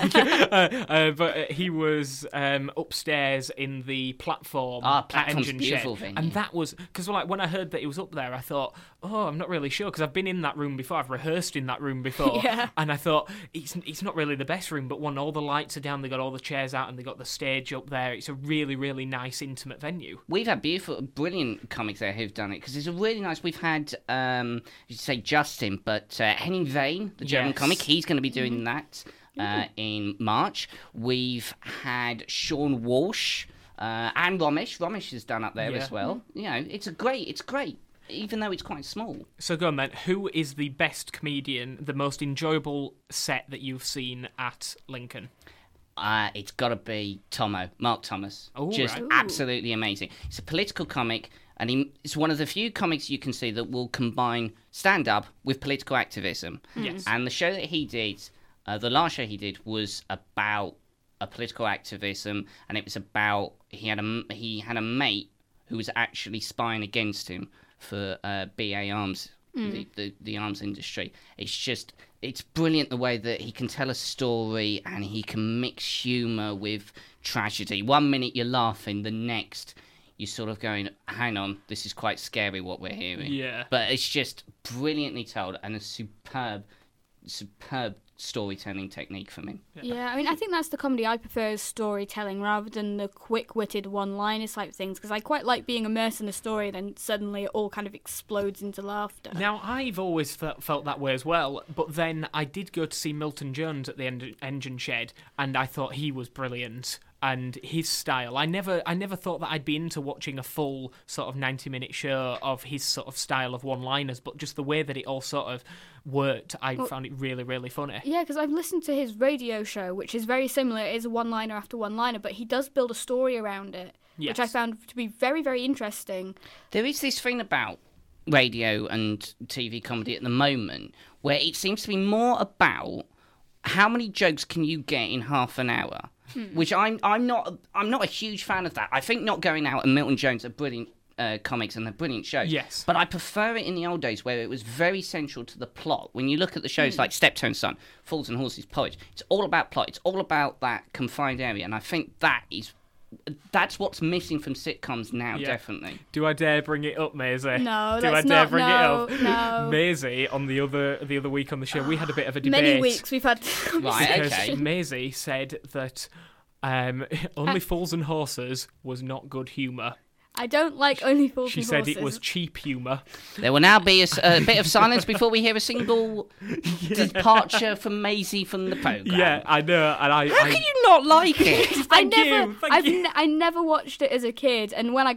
but he was upstairs in the platform at Platform's Engine beautiful Shed, venue. and that was because like when I heard that he was up there, I thought, oh, I'm not really sure because I've been in that room before. I've rehearsed in that room before, Yeah. and I thought it's not really the best room, but when all the lights are down, they got all the chairs out, and they got the stage up there. It's a really, really nice, intimate venue. We've had brilliant comics there who've done it because it's a really nice. We've had, you say Justin, but Henning Vane, the German Yes. comic, he's going to be doing that in March. We've had Sean Walsh and Romesh. Romesh has done up there as well. You know, it's great, even though it's quite small. So go on then. Who is the best comedian, the most enjoyable set that you've seen at Lincoln? It's got to be Mark Thomas. Oh, Just right. absolutely amazing. It's a political comic, and it's one of the few comics you can see that will combine stand-up with political activism. Yes. And the show that he did, the last show he did, was about a political activism, and it was about he had a mate who was actually spying against him for BA Arms. The arms industry. It's brilliant the way that he can tell a story and he can mix humour with tragedy. 1 minute you're laughing, the next you're sort of going, hang on, this is quite scary what we're hearing. Yeah. But it's just brilliantly told and a superb storytelling technique from him. Yeah, I mean, I think that's the comedy I prefer is storytelling rather than the quick-witted one-liners type things, because I quite like being immersed in the story and then suddenly it all kind of explodes into laughter. Now, I've always felt that way as well, but then I did go to see Milton Jones at the Engine Shed, and I thought he was brilliant. And his style, I never thought that I'd be into watching a full sort of 90-minute show of his sort of style of one-liners, but just the way that it all sort of worked, I found it really, really funny. Yeah, because I've listened to his radio show, which is very similar. It is a one-liner after one-liner, but he does build a story around it, which I found to be very, very interesting. There is this thing about radio and TV comedy at the moment where it seems to be more about how many jokes can you get in half an hour. Which I'm not a huge fan of that. I think Not Going Out and Milton Jones are brilliant comics and they're brilliant shows. Yes. But I prefer it in the old days where it was very central to the plot. When you look at the shows like Steptoe Son, Fools and Horses, Porridge, it's all about plot. It's all about that confined area. And I think that's what's missing from sitcoms now, definitely. Do I dare bring it up, Maisie? No, Do I let's dare not. bring No, it up? no. Maisie, on the other week on the show, we had a bit of a debate. Many weeks we've had. Right, Because okay. Maisie said that Only Fools and Horses was not good humour. I don't like Only Fools She and said Horses. it was cheap humour. There will now be a bit of silence before we hear a single departure from Maisie from the programme. Yeah, I know. And How can you not like it? Thank you. I never watched it as a kid, and when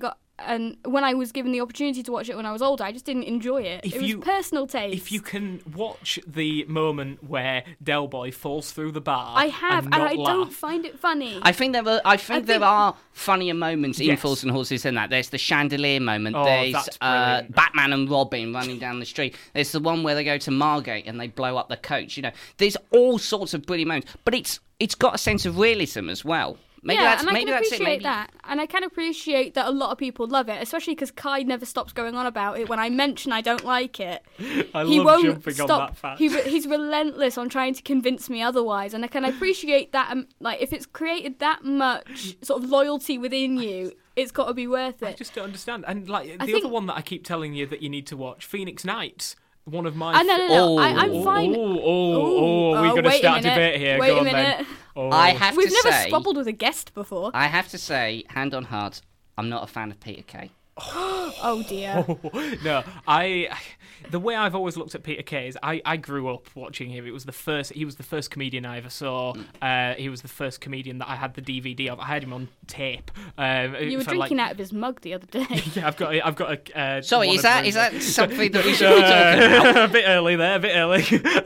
I was given the opportunity to watch it when I was older, I just didn't enjoy it. It was personal taste. If you can watch the moment where Del Boy falls through the bar, I have, and not I laugh. don't find it funny. I think there are funnier moments in Yes. Fools and Horses than that. There's the chandelier moment. Oh, There's that's brilliant. Batman and Robin running down the street. There's the one where they go to Margate and they blow up the coach. You know, there's all sorts of brilliant moments, but it's got a sense of realism as well. Maybe yeah, that's, and I maybe can that's it. appreciate Maybe that, and I can appreciate that a lot of people love it, especially because Kai never stops going on about it when I mention I don't like it. I love jumping on that fact. He's relentless on trying to convince me otherwise, and I can appreciate that. Like, if it's created that much sort of loyalty within you, it's got to be worth it. I just don't understand. And like I the think- other one that I keep telling you that you need to watch, Phoenix Nights. One of my. No. I'm fine. We're going to wait start a minute. debate here. Wait Go a on minute. then. Oh. I have We've to never say, squabbled with a guest before. I have to say, hand on heart, I'm not a fan of Peter Kay. Oh dear. No, the way I've always looked at Peter Kay is I grew up watching him. He was the first comedian I ever saw. He was the first comedian that I had the DVD of. I had him on tape. You were drinking out of his mug the other day. Yeah, I've got a. Sorry, is that something that we should be talking about? A bit early there, a bit early.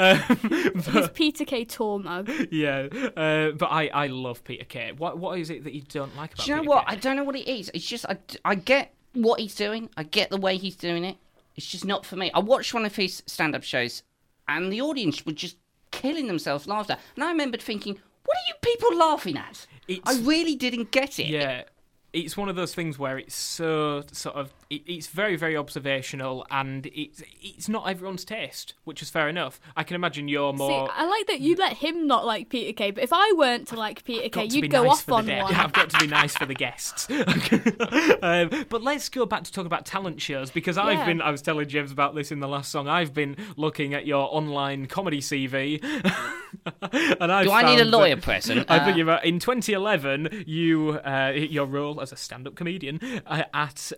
His Peter Kay tour mug. Yeah, but I love Peter Kay. What is it that you don't like about? Do you know Peter what? Kay? I don't know what it is. It's just I get what he's doing. I get the way he's doing it. It's just not for me. I watched one of his stand-up shows, and the audience were just killing themselves laughter. And I remembered thinking, what are you people laughing at? I really didn't get it. Yeah. It's one of those things where it's so sort of it's very, very observational, and it's not everyone's taste, which is fair enough. I can imagine you're more. See, I like that you let him not like Peter Kay, but if I weren't to like Peter Kay, Got to be you'd go nice off for the on de- one. I've got to be nice for the guests. But let's go back to talk about talent shows, because I was telling James about this in the last song. I've been looking at your online comedy CV. And Do I need a lawyer present? I think in 2011, your role as a stand-up comedian at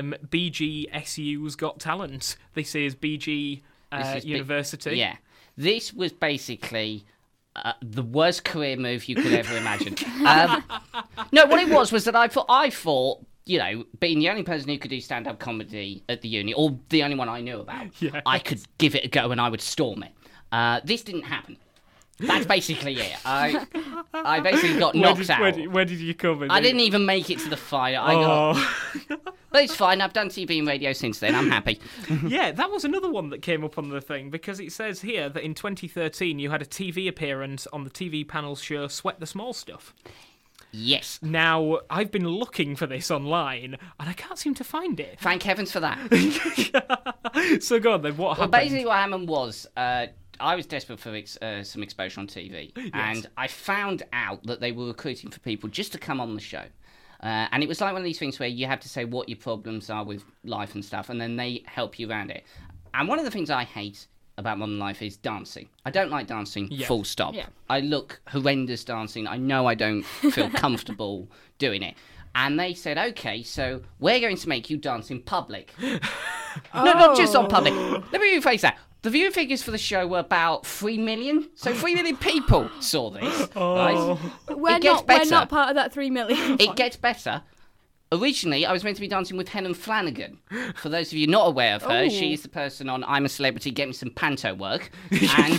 BGSU's Got Talent. This is BG University. Yeah. This was basically the worst career move you could ever imagine. No, what it was that I thought, you know, being the only person who could do stand-up comedy at the uni, or the only one I knew about, I could give it a go and I would storm it. This didn't happen. That's basically it. I basically got knocked out. Where did you come in? I didn't even make it to the final. But it's fine. I've done TV and radio since then. I'm happy. Yeah, that was another one that came up on the thing, because it says here that in 2013 you had a TV appearance on the TV panel show Sweat the Small Stuff. Yes. Now, I've been looking for this online, and I can't seem to find it. Thank heavens for that. So go on then, what happened? Well, basically what happened was I was desperate for some exposure on TV, and I found out that they were recruiting for people just to come on the show. And it was like one of these things where you have to say what your problems are with life and stuff, and then they help you around it. And one of the things I hate about modern life is dancing. I don't like dancing, full stop. Yeah. I look horrendous dancing. I know I don't feel comfortable doing it. And they said, okay, so we're going to make you dance in public. No, not just on public. Let me rephrase that. The viewing figures for the show were about 3 million. So 3 million people saw this. Right? We're not part of that 3 million. It gets better. Originally, I was meant to be dancing with Helen Flanagan. For those of you not aware of her, she's the person on I'm a Celebrity, Get Me Some Panto Work. And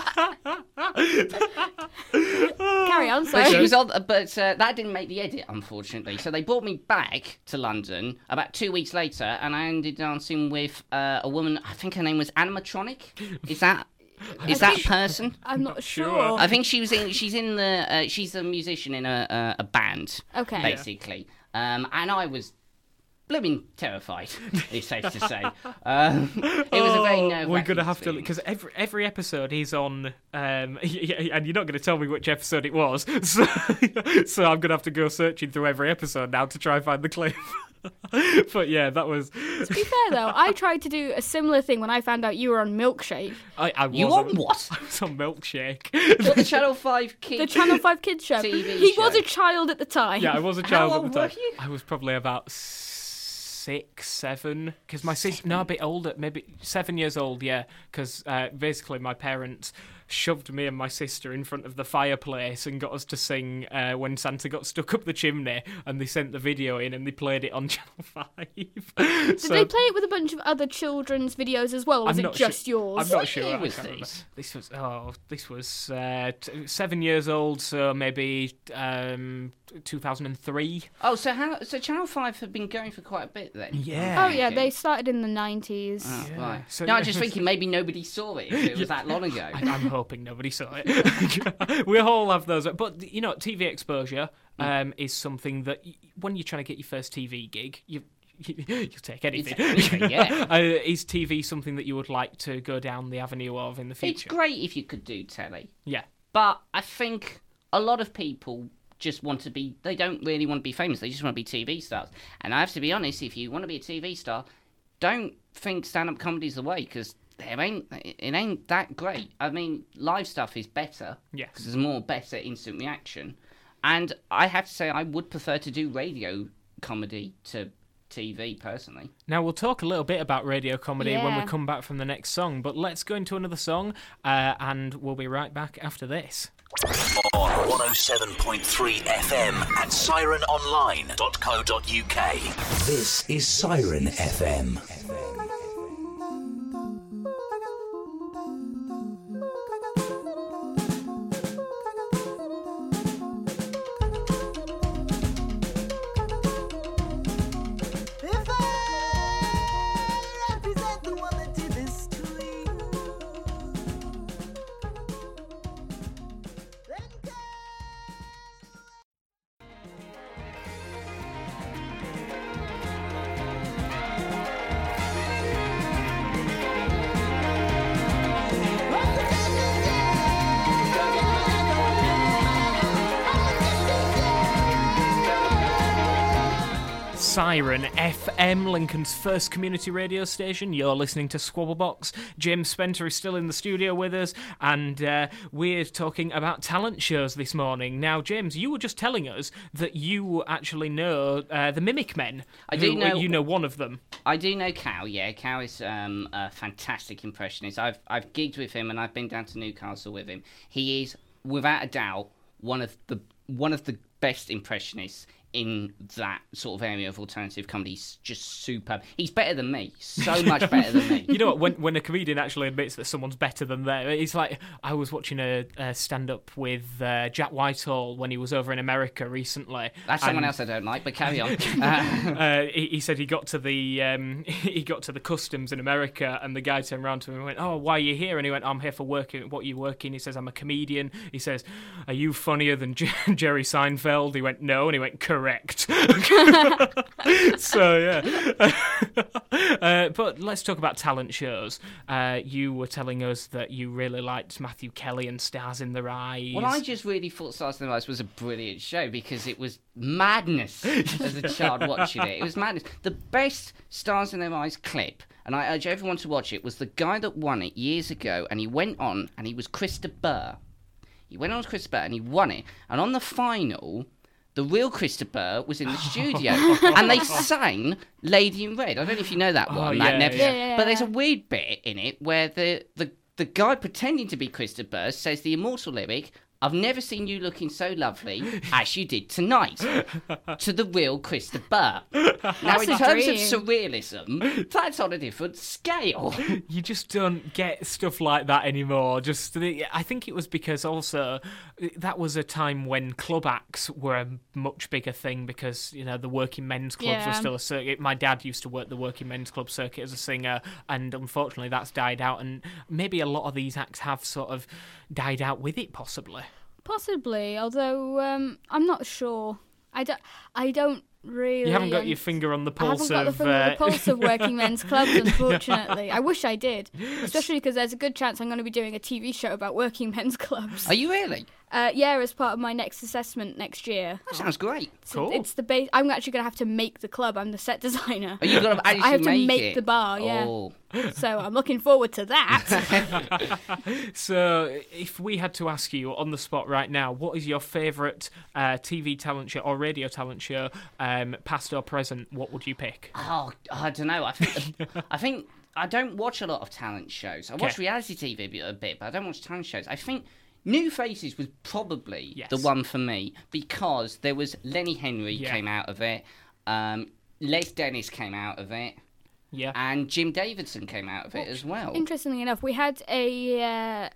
carry on, sorry. But she was on, that didn't make the edit, unfortunately. So they brought me back to London about 2 weeks later, and I ended dancing with a woman. I think her name was Animatronic. Is that a person? I'm not sure. I think she's a musician in a band. Okay. Basically. And I was blooming terrified, it's safe to say. It was a very nerve-wracking we're going to have experience. to, because every episode he's on, and you're not going to tell me which episode it was, so I'm going to have to go searching through every episode now to try and find the clip. But yeah, that was... To be fair, though, I tried to do a similar thing when I found out you were on Milkshake. You on what? I was on Milkshake. What, the Channel 5 Kids? The Channel 5 Kids show. He was a child at the time. Yeah, I was a child How at the time. old were you? I was probably about 6, 7, because my sister, no, a bit older, maybe 7 years old, yeah, because basically my parents shoved me and my sister in front of the fireplace and got us to sing When Santa Got Stuck Up the Chimney, and they sent the video in and they played it on Channel 5. Did they play it with a bunch of other children's videos as well, or was it just yours? I'm not sure. What year was this? This was 7 years old, so maybe 2003. Oh, so Channel 5 had been going for quite a bit then? Yeah. Oh, yeah, they started in the 90s. Oh, Yeah. right. So- No, I'm just thinking maybe nobody saw it if it was that long ago. I'm hoping nobody saw it. We all have those, but you know, TV exposure is something that when you're trying to get your first TV gig, you'll take anything. Yeah. Is TV something that you would like to go down the avenue of in the future? It's great if you could do telly. Yeah. But I think a lot of people just want to be... They don't really want to be famous. They just want to be TV stars. And I have to be honest, if you want to be a TV star, don't think stand-up comedy's the way, because it ain't that great. I mean, live stuff is better. Yes. Because there's more better instant reaction. And I have to say, I would prefer to do radio comedy to TV, personally. Now, we'll talk a little bit about radio comedy when we Yeah. come back from the next song, but let's go into another song, and we'll be right back after this. On 107.3 FM at sirenonline.co.uk. This is Siren FM. If I represent the one that did this to you, then Siren FM, Lincoln's first community radio station. You're listening to Squabblebox. James Spencer is still in the studio with us, and we're talking about talent shows this morning. Now, James, you were just telling us that you actually know the Mimic Men. I do know. You know one of them. I do know Cal, yeah. Cal is a fantastic impressionist. I've gigged with him and I've been down to Newcastle with him. He is, without a doubt, one of the best impressionists in that sort of area of alternative comedy. He's just superb. He's better than me. So much better than me. You know what? When a comedian actually admits that someone's better than them, it's like I was watching a stand-up with Jack Whitehall when he was over in America recently. That's someone else I don't like, but carry on. He said he got to the customs in America, and the guy turned around to him and went, "Oh, why are you here?" And he went, "I'm here for working. What are you working?" He says, "I'm a comedian." He says, "Are you funnier than Jerry Seinfeld?" He went, "No," and he went, "Correct." So yeah, but let's talk about talent shows. You were telling us that you really liked Matthew Kelly and Stars in Their Eyes. Well, I just really thought Stars in Their Eyes was a brilliant show because it was madness as a child watching it. It was madness. The best Stars in Their Eyes clip, and I urge everyone to watch it, was the guy that won it years ago, and he went on, and he was Krista Burr. He went on as Krista Burr, and he won it. And on the final, the real Krista Burr was in the studio, and they sang Lady in Red. I don't know if you know that one, that episode. Yeah. But there's a weird bit in it where the guy pretending to be Krista Burr says the immortal lyric, "I've never seen you looking so lovely as you did tonight," to the real Krista Burr. Now, in terms of surrealism, that's on a different scale. You just don't get stuff like that anymore. I think it was because also that was a time when club acts were a much bigger thing because, you know, the working men's clubs were still a circuit. My dad used to work the working men's club circuit as a singer, and unfortunately that's died out, and maybe a lot of these acts have sort of died out with it, possibly. Possibly, although I'm not sure. I don't really. You haven't got your finger on the pulse I haven't got the finger on the pulse of working men's clubs, unfortunately. I wish I did, especially because there's a good chance I'm going to be doing a TV show about working men's clubs. Are you really? Yeah, as part of my next assessment next year. That sounds great. Cool. It's the base. I'm actually going to have to make the club. I'm the set designer. Are you going to actually I have to make it? the bar, yeah. Oh. So I'm looking forward to that. So, if we had to ask you on the spot right now, what is your favourite TV talent show or radio talent show, past or present? What would you pick? Oh, I don't know. I think I don't watch a lot of talent shows. I watch reality TV a bit, but I don't watch talent shows. I think New Faces was probably the one for me because there was Lenny Henry came out of it, Les Dennis came out of it, and Jim Davidson came out of it as well. Interestingly enough, we've had an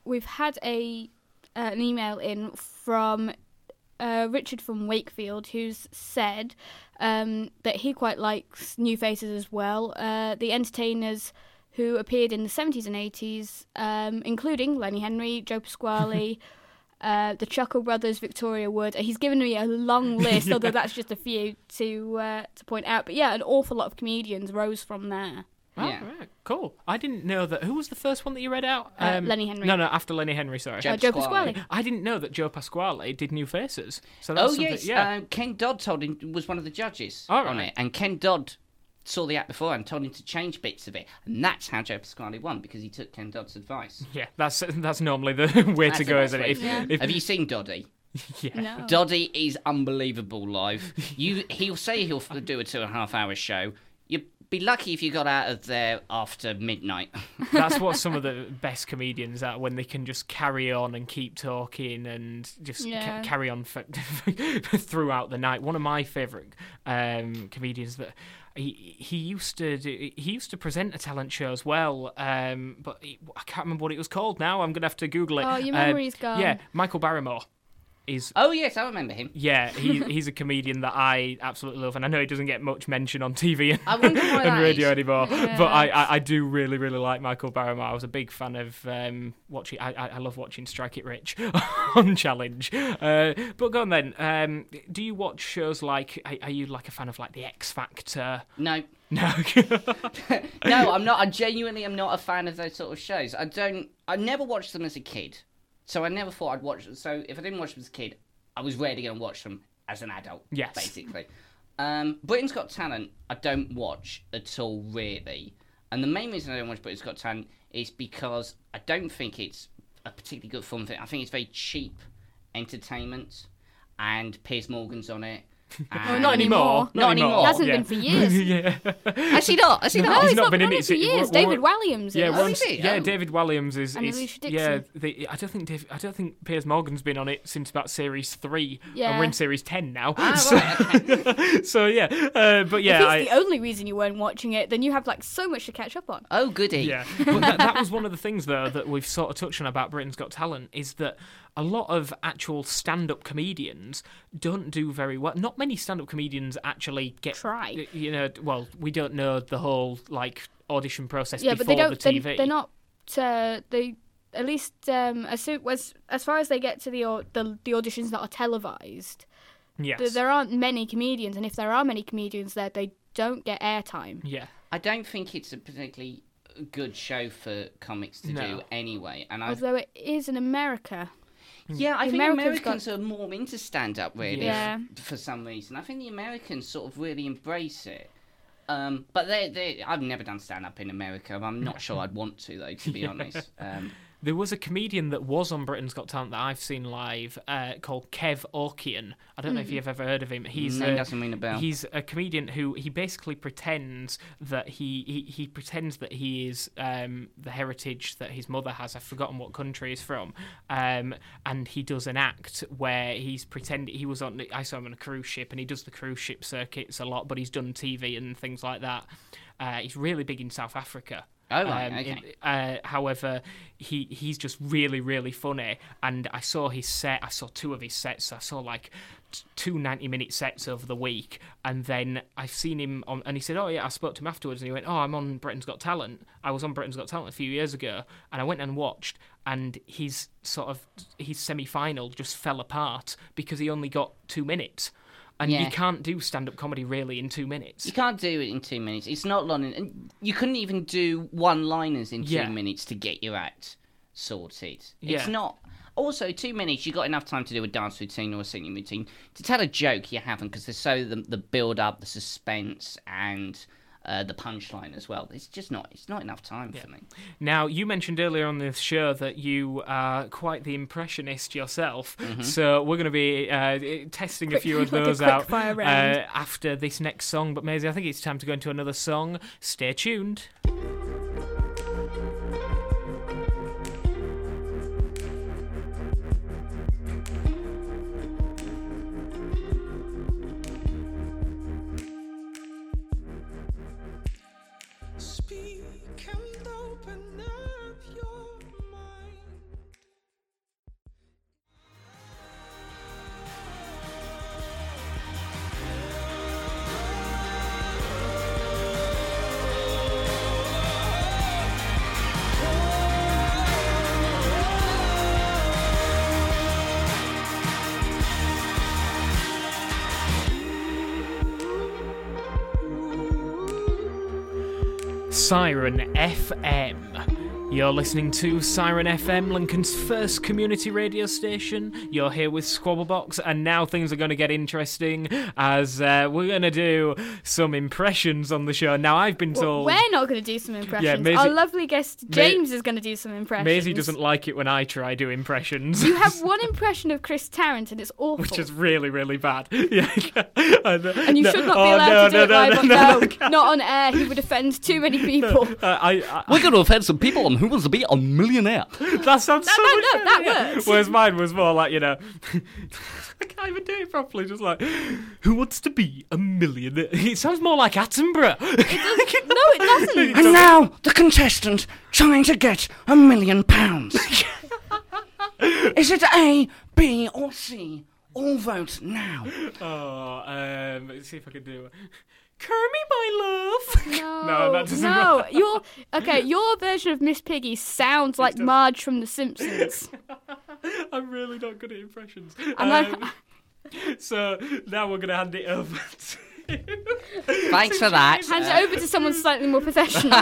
email in from Richard from Wakefield, who's said that he quite likes New Faces as well. The entertainers who appeared in the 70s and 80s, including Lenny Henry, Joe Pasquale, the Chuckle Brothers, Victoria Wood. He's given me a long list, although that's just a few to point out. But yeah, an awful lot of comedians rose from there. Oh, right. Cool. I didn't know that. Who was the first one that you read out? Lenny Henry. No, after Lenny Henry, sorry. Joe Pasquale. I didn't know that Joe Pasquale did New Faces. So that's Ken Dodd told him, was one of the judges on on it, and Ken Dodd saw the act before and told him to change bits of it, and that's how Joe Pasquale won, because he took Ken Dodd's advice. Yeah, that's normally the way to go, isn't it? Have you seen Doddy? Yeah. No. Doddy is unbelievable live. He'll say he'll do a 2.5-hour show. You'd be lucky if you got out of there after midnight. That's what some of the best comedians are, when they can just carry on and keep talking and just carry on throughout the night. One of my favourite comedians that he used to present a talent show as well, but I can't remember what it was called now. I'm gonna have to Google it. Oh, your memory's gone. Yeah, Michael Barrymore. Oh yes, I remember him. Yeah, he's a comedian that I absolutely love, and I know he doesn't get much mention on TV I wonder why and that radio is. but Yeah. I do really, really like Michael Barrymore. I was a big fan of watching. I love watching Strike It Rich on Challenge. But go on then. Do you watch shows like? Are you like a fan of like the X Factor? No. No. No, I'm not. I genuinely am not a fan of those sort of shows. I never watched them as a kid. So I never thought I'd watch them. So if I didn't watch them as a kid, I was rarely going to watch them as an adult, Yes. basically. Britain's Got Talent, I don't watch at all, really. And the main reason I don't watch Britain's Got Talent is because I don't think it's a particularly good fun thing. I think it's very cheap entertainment, and Piers Morgan's on it. Oh, not anymore. Not anymore. He hasn't Yeah. been for years. Yeah. Has he not? Has he No, not? he's not been been in on it it for since- years. what- David Walliams. Yeah, is. once, is he? yeah, Oh. David Walliams is. And is Alicia yeah, Dixon. I don't think Piers Morgan's been on it since about series 3, and Yeah. we're in series 10 now. Ah, right, okay. So yeah, but yeah, If it's the only reason you weren't watching it, then you have like so much to catch up on. Oh, goody. yeah. But that was one of the things though that we've sort of touched on about Britain's Got Talent, is that a lot of actual stand-up comedians don't do very well. Not many stand-up comedians actually get Try. You know, well, we don't know the whole like audition process Yeah, before but they don't. the TV. They're not. They at least as far as they get to the auditions that are televised. Yes. There aren't many comedians, and if there are many comedians there, they don't get airtime. Yeah. I don't think it's a particularly good show for comics to No. do anyway. And I Although it is in America. Yeah, I think Americans Americans are more into stand-up, really, Yeah. for some reason. I think the Americans sort of really embrace it. But I've never done stand-up in America. I'm not sure I'd want to, though, to be honest. There was a comedian that was on Britain's Got Talent that I've seen live called Kev Orkian. I don't know if you've ever heard of him. Name doesn't ring a bell. He's a comedian who he basically pretends that he pretends that he is the heritage that his mother has. I've forgotten what country he's from. And he does an act where he's pretending he was on. I saw him on a cruise ship, and he does the cruise ship circuits a lot, but he's done TV and things like that. He's really big in South Africa. Oh, right, okay. However, he's just really, really funny. And I saw his set. I saw 2 of his sets. I saw like 2 90-minute sets over the week. And then I've seen him on, and he said, "Oh yeah," I spoke to him afterwards, and he went, "Oh, I'm on Britain's Got Talent. I was on Britain's Got Talent a few years ago." And I went and watched, and his semi-final just fell apart because he only got 2 minutes. And Yeah. you can't do stand-up comedy really in 2 minutes. You can't do it in 2 minutes. It's not long. And you couldn't even do one-liners in 2 Yeah. minutes to get your act sorted. Yeah. It's not... Also, 2 minutes, you've got enough time to do a dance routine or a singing routine. To tell a joke, you haven't, because there's the build-up, the suspense, and the punchline as well. It's just not enough time for me. Now, you mentioned earlier on this show that you are quite the impressionist yourself, so we're going to be testing a few of like a those quick out fire round. after this next song. But Maisie, I think it's time to go into another song. Stay tuned. Speak and open up your mind. Siren FM. You're listening to Siren FM, Lincoln's first community radio station. You're here with Squabblebox, and now things are going to get interesting as we're going to do some impressions on the show. Now, I've been told... We're not going to do some impressions. Yeah, Maisie... Our lovely guest, James, is going to do some impressions. Maisie doesn't like it when I try do impressions. You have one impression of Chris Tarrant, and it's awful. Which is really, really bad. Yeah. And you should not be allowed to do it live. No, not on air. He would offend too many people. We're going to offend some people on Who Wants to Be a Millionaire. That sounds so much better. That works. Whereas mine was more like, I can't even do it properly. Just like, who wants to be a millionaire? It sounds more like Attenborough. No, it doesn't. And now, the contestant trying to get £1 million. Is it A, B, or C? All vote now. Let's see if I can do it. Kermie, my love. No, that doesn't work. Your version of Miss Piggy sounds like Marge from The Simpsons. I'm really not good at impressions. And so now we're going to hand it over to... Thanks for that. Hand it over to someone slightly more professional.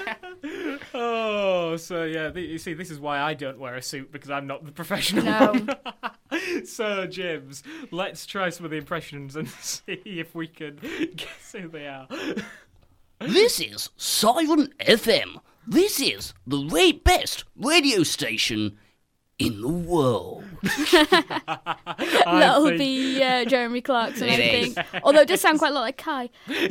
So yeah, you see, this is why I don't wear a suit, because I'm not the professional No. one. So, James, let's try some of the impressions and see if we can guess who they are. This is Siren FM. This is the best radio station in the world. That'll be Jeremy Clarkson, I think. Although it does sound quite a lot like Kai.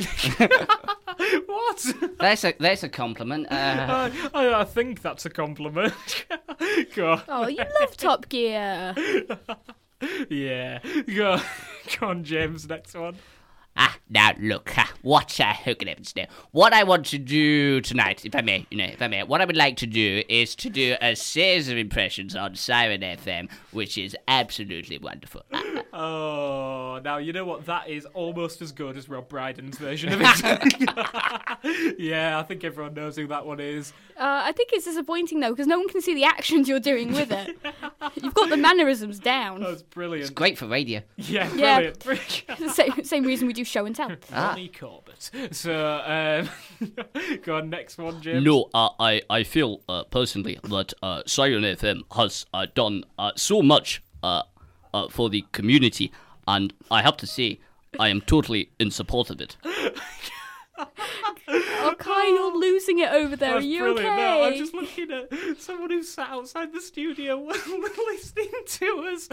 What? There's a compliment. I think that's a compliment. Go on. Oh, you love Top Gear. Yeah. Go on, James, next one. Now look, what's Hogan Evans now? What I want to do tonight, if I may, what I would like to do is to do a series of impressions on Siren FM, which is absolutely wonderful. Now you know what? That is almost as good as Rob Brydon's version of it. Yeah, I think everyone knows who that one is. I think it's disappointing though, because no one can see the actions you're doing with it. You've got the mannerisms down. That's brilliant. It's great for radio. Yeah, brilliant. Same reason we do show and tell. Ronnie Corbett. So, go on, next one, Jim. No, I feel personally that Siren FM has done so much for the community, and I have to say, I am totally in support of it. Oh, Kai, you're losing it over there. That's Are you brilliant. okay? No, I'm just looking at someone who sat outside the studio listening to us.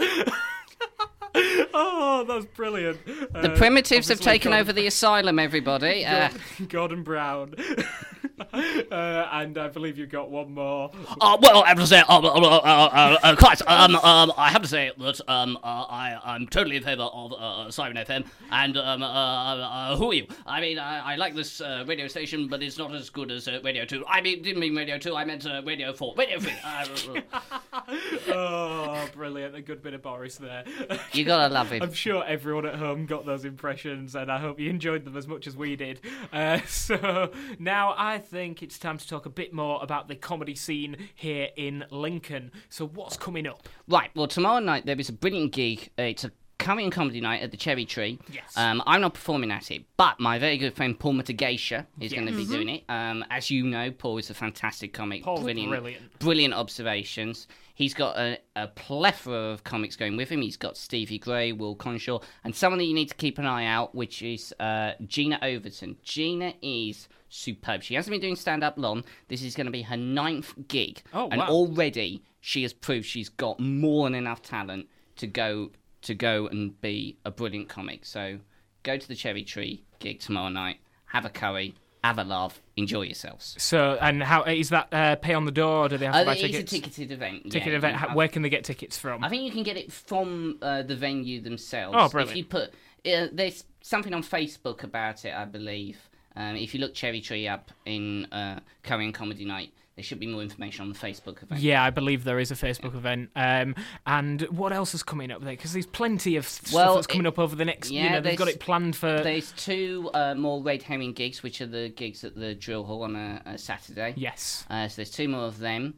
Oh, that's brilliant. The primitives have taken over the asylum, everybody. Gordon Brown. And I believe you've got one more. Well, I have to say, Christ, I have to say that I'm totally in favour of Siren FM, and who are you? I mean, I like this radio station, but it's not as good as Radio 2. I mean, didn't mean Radio 2, I meant Radio 4. Radio 3. Oh, brilliant. A good bit of Boris there. You gotta love him. I'm sure everyone at home got those impressions, and I hope you enjoyed them as much as we did. So now I think it's time to talk a bit more about the comedy scene here in Lincoln. So what's coming up? Right, well, tomorrow night there is a brilliant gig. It's a comedy and comedy night at the Cherry Tree. Yes. I'm not performing at it, but my very good friend Paul Matageisha is going to be doing it. As you know, Paul is a fantastic comic. Paul's brilliant. Brilliant observations. He's got a plethora of comics going with him. He's got Stevie Gray, Will Conshaw, and someone that you need to keep an eye out, which is Gina Overton. Gina is superb. She hasn't been doing stand-up long. This is going to be her 9th gig. Oh, wow. And already she has proved she's got more than enough talent to go and be a brilliant comic. So go to the Cherry Tree gig tomorrow night, have a curry, have a laugh, enjoy yourselves. So, and how is that pay on the door, or do they have to buy tickets? It's a ticketed event. Ticketed event. Where can they get tickets from? I think you can get it from the venue themselves. Oh, brilliant. If you put... there's something on Facebook about it, I believe. If you look Cherry Tree up in Curry and Comedy Night, there should be more information on the Facebook event. Yeah, I believe there is a Facebook event. And what else is coming up there? Because there's plenty of stuff that's coming up over the next... they've got it planned for... There's 2 more Red Herring gigs, which are the gigs at the Drill Hall on a Saturday. Yes. So there's 2 more of them.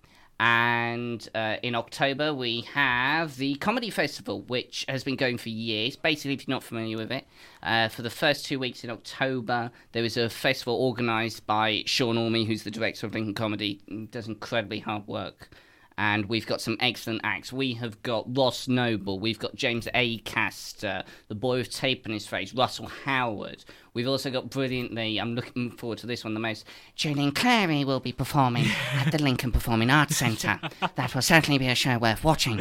And in October, we have the Comedy Festival, which has been going for years. Basically, if you're not familiar with it, for the first 2 weeks in October, there is a festival organised by Sean Orme, who's the director of Lincoln Comedy, and does incredibly hard work. And we've got some excellent acts. We have got Ross Noble. We've got James Acaster, the boy with tape on his face, Russell Howard. We've also got brilliantly, I'm looking forward to this one the most, Julian Clary will be performing at the Lincoln Performing Arts Centre. That will certainly be a show worth watching.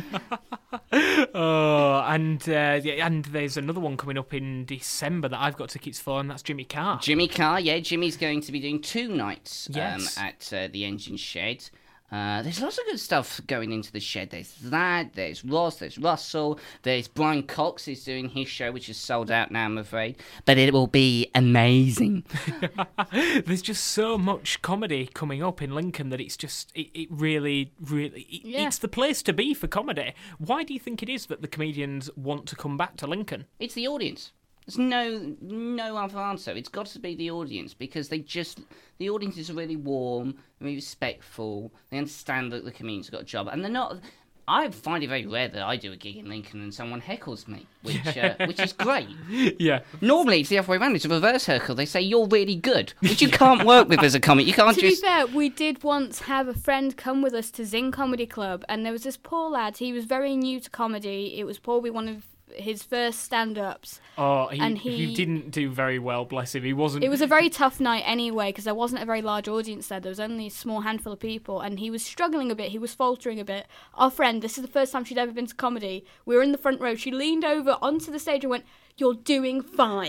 And there's another one coming up in December that I've got tickets for, and that's Jimmy Carr. Jimmy Carr, yeah. Jimmy's going to be doing 2 nights at the Engine Shed. There's lots of good stuff going into the Shed. There's that, there's Ross, there's Russell, there's Brian Cox is doing his show, which is sold out now, I'm afraid. But it will be amazing. There's just so much comedy coming up in Lincoln that it's just, it really, it's the place to be for comedy. Why do you think it is that the comedians want to come back to Lincoln? It's the audience. There's no other answer. It's got to be the audience, because the audience is really warm, really respectful. They understand that the comedian's got a job, and they're not. I find it very rare that I do a gig in Lincoln and someone heckles me, which is great. Yeah. Normally it's the other way around. It's a reverse heckle. They say you're really good, which you can't work with as a comic. You can't To be fair, we did once have a friend come with us to Zing Comedy Club, and there was this poor lad. He was very new to comedy. It was probably one of his first stand-ups. Oh, he didn't do very well, bless him. He wasn't. It was a very tough night anyway, because there wasn't a very large audience there. There was only a small handful of people, and he was struggling a bit. He was faltering a bit. Our friend, this is the first time she'd ever been to comedy. We were in the front row. She leaned over onto the stage and went, "You're doing fine."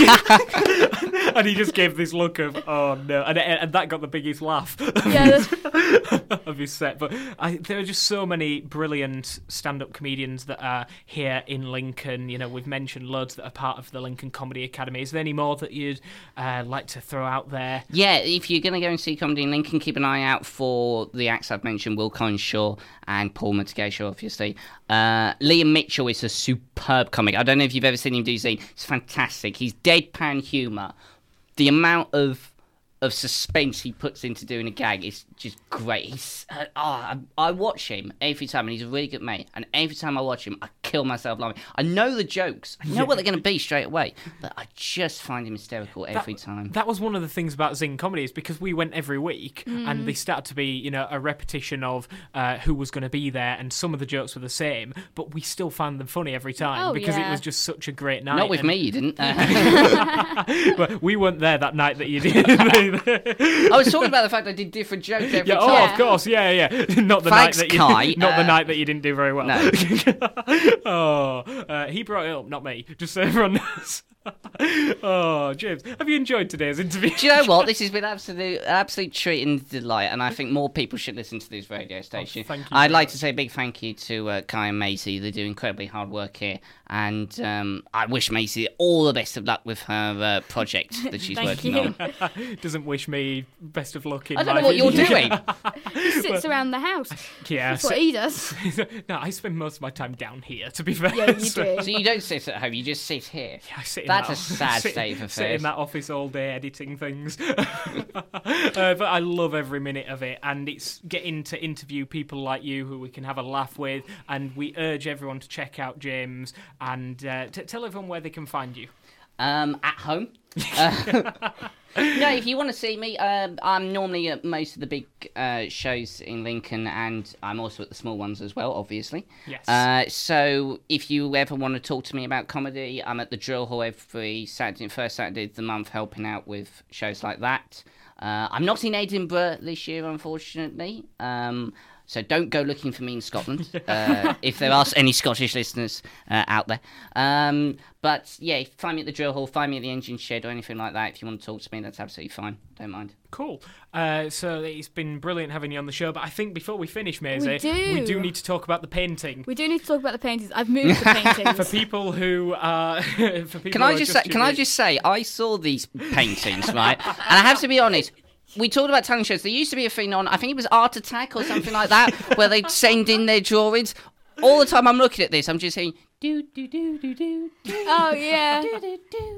And he just gave this look of, oh no, and that got the biggest laugh of his set. But there are just so many brilliant stand-up comedians that are here in Lincoln. You know, we've mentioned loads that are part of the Lincoln Comedy Academy. Is there any more that you'd like to throw out there? Yeah, if you're going to go and see comedy in Lincoln, keep an eye out for the acts I've mentioned, Will Conshaw and Paul Mitigatia, obviously. Liam Mitchell is a superb comic. I don't know if you've ever seen him do Zine. It's fantastic. He's deadpan humour. The amount of suspense he puts into doing a gag is just great. He's, I watch him every time, and he's a really good mate. And every time I watch him, I kill myself laughing. I know the jokes. I know what they're going to be straight away. But I just find him hysterical every time. That was one of the things about Zing Comedy, is because we went every week, and they started to be, you know, a repetition of who was going to be there, and some of the jokes were the same, but we still found them funny every time because it was just such a great night. Not with me, you didn't. But we weren't there that night that you did. I was talking about the fact I did different jokes every time. Oh, of course, yeah. Not the Thanks, night that Kai. not the night that you didn't do very well. No. He brought it up, not me. Just so everyone knows. Oh, James, have you enjoyed today's interview? Do you know what? This has been absolute treat and delight, and I think more people should listen to this radio station. Thank you. I'd like to say a big thank you to Kai and Maisie. They do incredibly hard work here, and I wish Maisie all the best of luck with her project that she's working on. Doesn't wish me best of luck in I don't know what you're doing. He sits around the house. Yeah, That's what he does. No, I spend most of my time down here, to be fair. Yeah, you do. So you don't sit at home, you just sit here. Yeah, I sit in That's that a sad sit- state of affairs. Sit in that office all day editing things. But I love every minute of it, and it's getting to interview people like you who we can have a laugh with, and we urge everyone to check out James, and tell everyone where they can find you. At home. No, if you want to see me, I'm normally at most of the big shows in Lincoln, and I'm also at the small ones as well, obviously. Yes. So if you ever want to talk to me about comedy, I'm at the Drill Hall every first Saturday of the month, helping out with shows like that. I'm not in Edinburgh this year, unfortunately. So don't go looking for me in Scotland, if there are any Scottish listeners out there. But yeah, find me at the Drill Hall, find me at the Engine Shed or anything like that. If you want to talk to me, that's absolutely fine. Don't mind. Cool. So it's been brilliant having you on the show, but I think before we finish, Maisie, we do need to talk about the painting. We do need to talk about the paintings. I've moved the paintings. For people who are... Can I just say, I saw these paintings, right? And I have to be honest... We talked about talent shows. There used to be a thing on, I think it was Art Attack or something like that, where they'd send in their drawings. All the time I'm looking at this, I'm just saying, do, do, do, do, do, do. Oh, yeah. Do, do, do,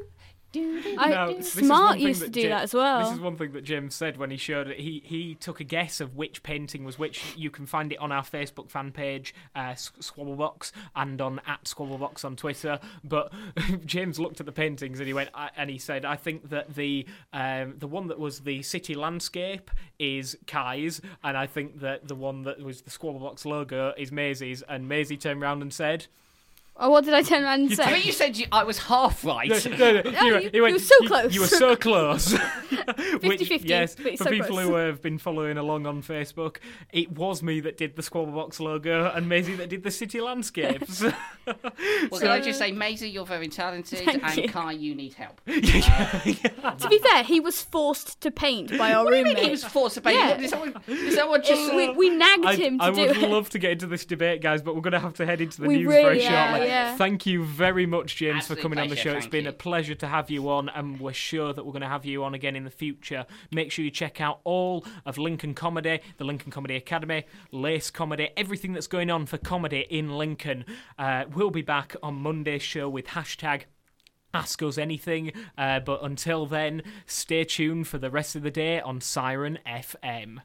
This is one Smart thing used that to do that as well. This is one thing that James said when he showed it. He took a guess of which painting was which. You can find it on our Facebook fan page, Squabblebox, and on @Squabblebox on Twitter. But James looked at the paintings and he said, I think that the one that was the city landscape is Kai's, and I think that the one that was the Squabblebox logo is Maisie's. And Maisie turned around and said, Oh, what did I turn around and say? I mean, you said I was half right. No, you were so close. You were so close. 50-50, Yes, but it's for so people close. who have been following along on Facebook, it was me that did the Squabblebox logo and Maisie that did the city landscapes. Well, can I just say, Maisie, you're very talented, Thank and you. Kai, you need help. To be fair, he was forced to paint by our What do you roommate. mean he was forced to pay? Yeah. Is that what just... We nagged him to I do would it. love to get into this debate, guys, but we're going to have to head into the We news really very are, shortly. yeah. Thank you very much, James, Absolute for coming on the pleasure, show. It's thank been you. a pleasure to have you on, and we're sure that we're going to have you on again in the future. Make sure you check out all of Lincoln Comedy, the Lincoln Comedy Academy, Lace Comedy, everything that's going on for comedy in Lincoln. We'll be back on Monday's show with hashtag Ask Us Anything, but until then, stay tuned for the rest of the day on Siren FM.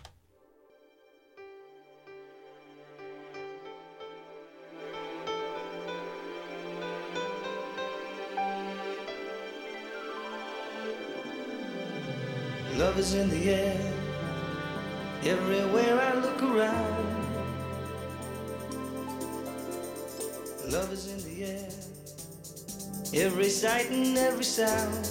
Love is in the air, everywhere I look around. Love is in the air, every sight and every sound.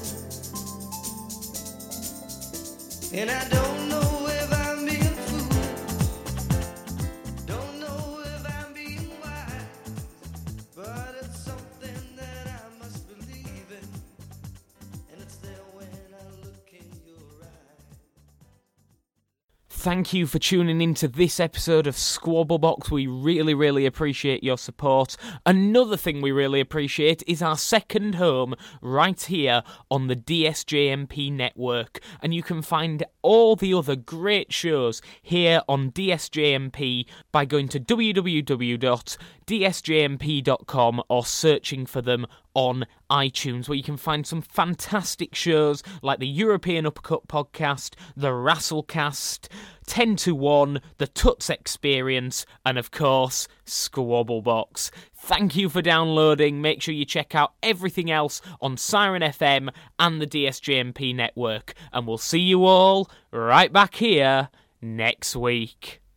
And I don't know if I'm being fooled, don't know if I'm being wise, but it's something that I must believe in, and it's there when I look in your eyes. Thank you for tuning in to this episode of Squabblebox. We really, really appreciate your support. Another thing we really appreciate is our second home right here on the DSJMP network. And you can find all the other great shows here on DSJMP by going to www.dsjmp.com or searching for them on iTunes, where you can find some fantastic shows like the European Uppercut podcast, the Rasslecast, 10 to 1, the Tuts Experience, and of course, Squabblebox. Thank you for downloading. Make sure you check out everything else on Siren FM and the DSJMP network. And we'll see you all right back here next week.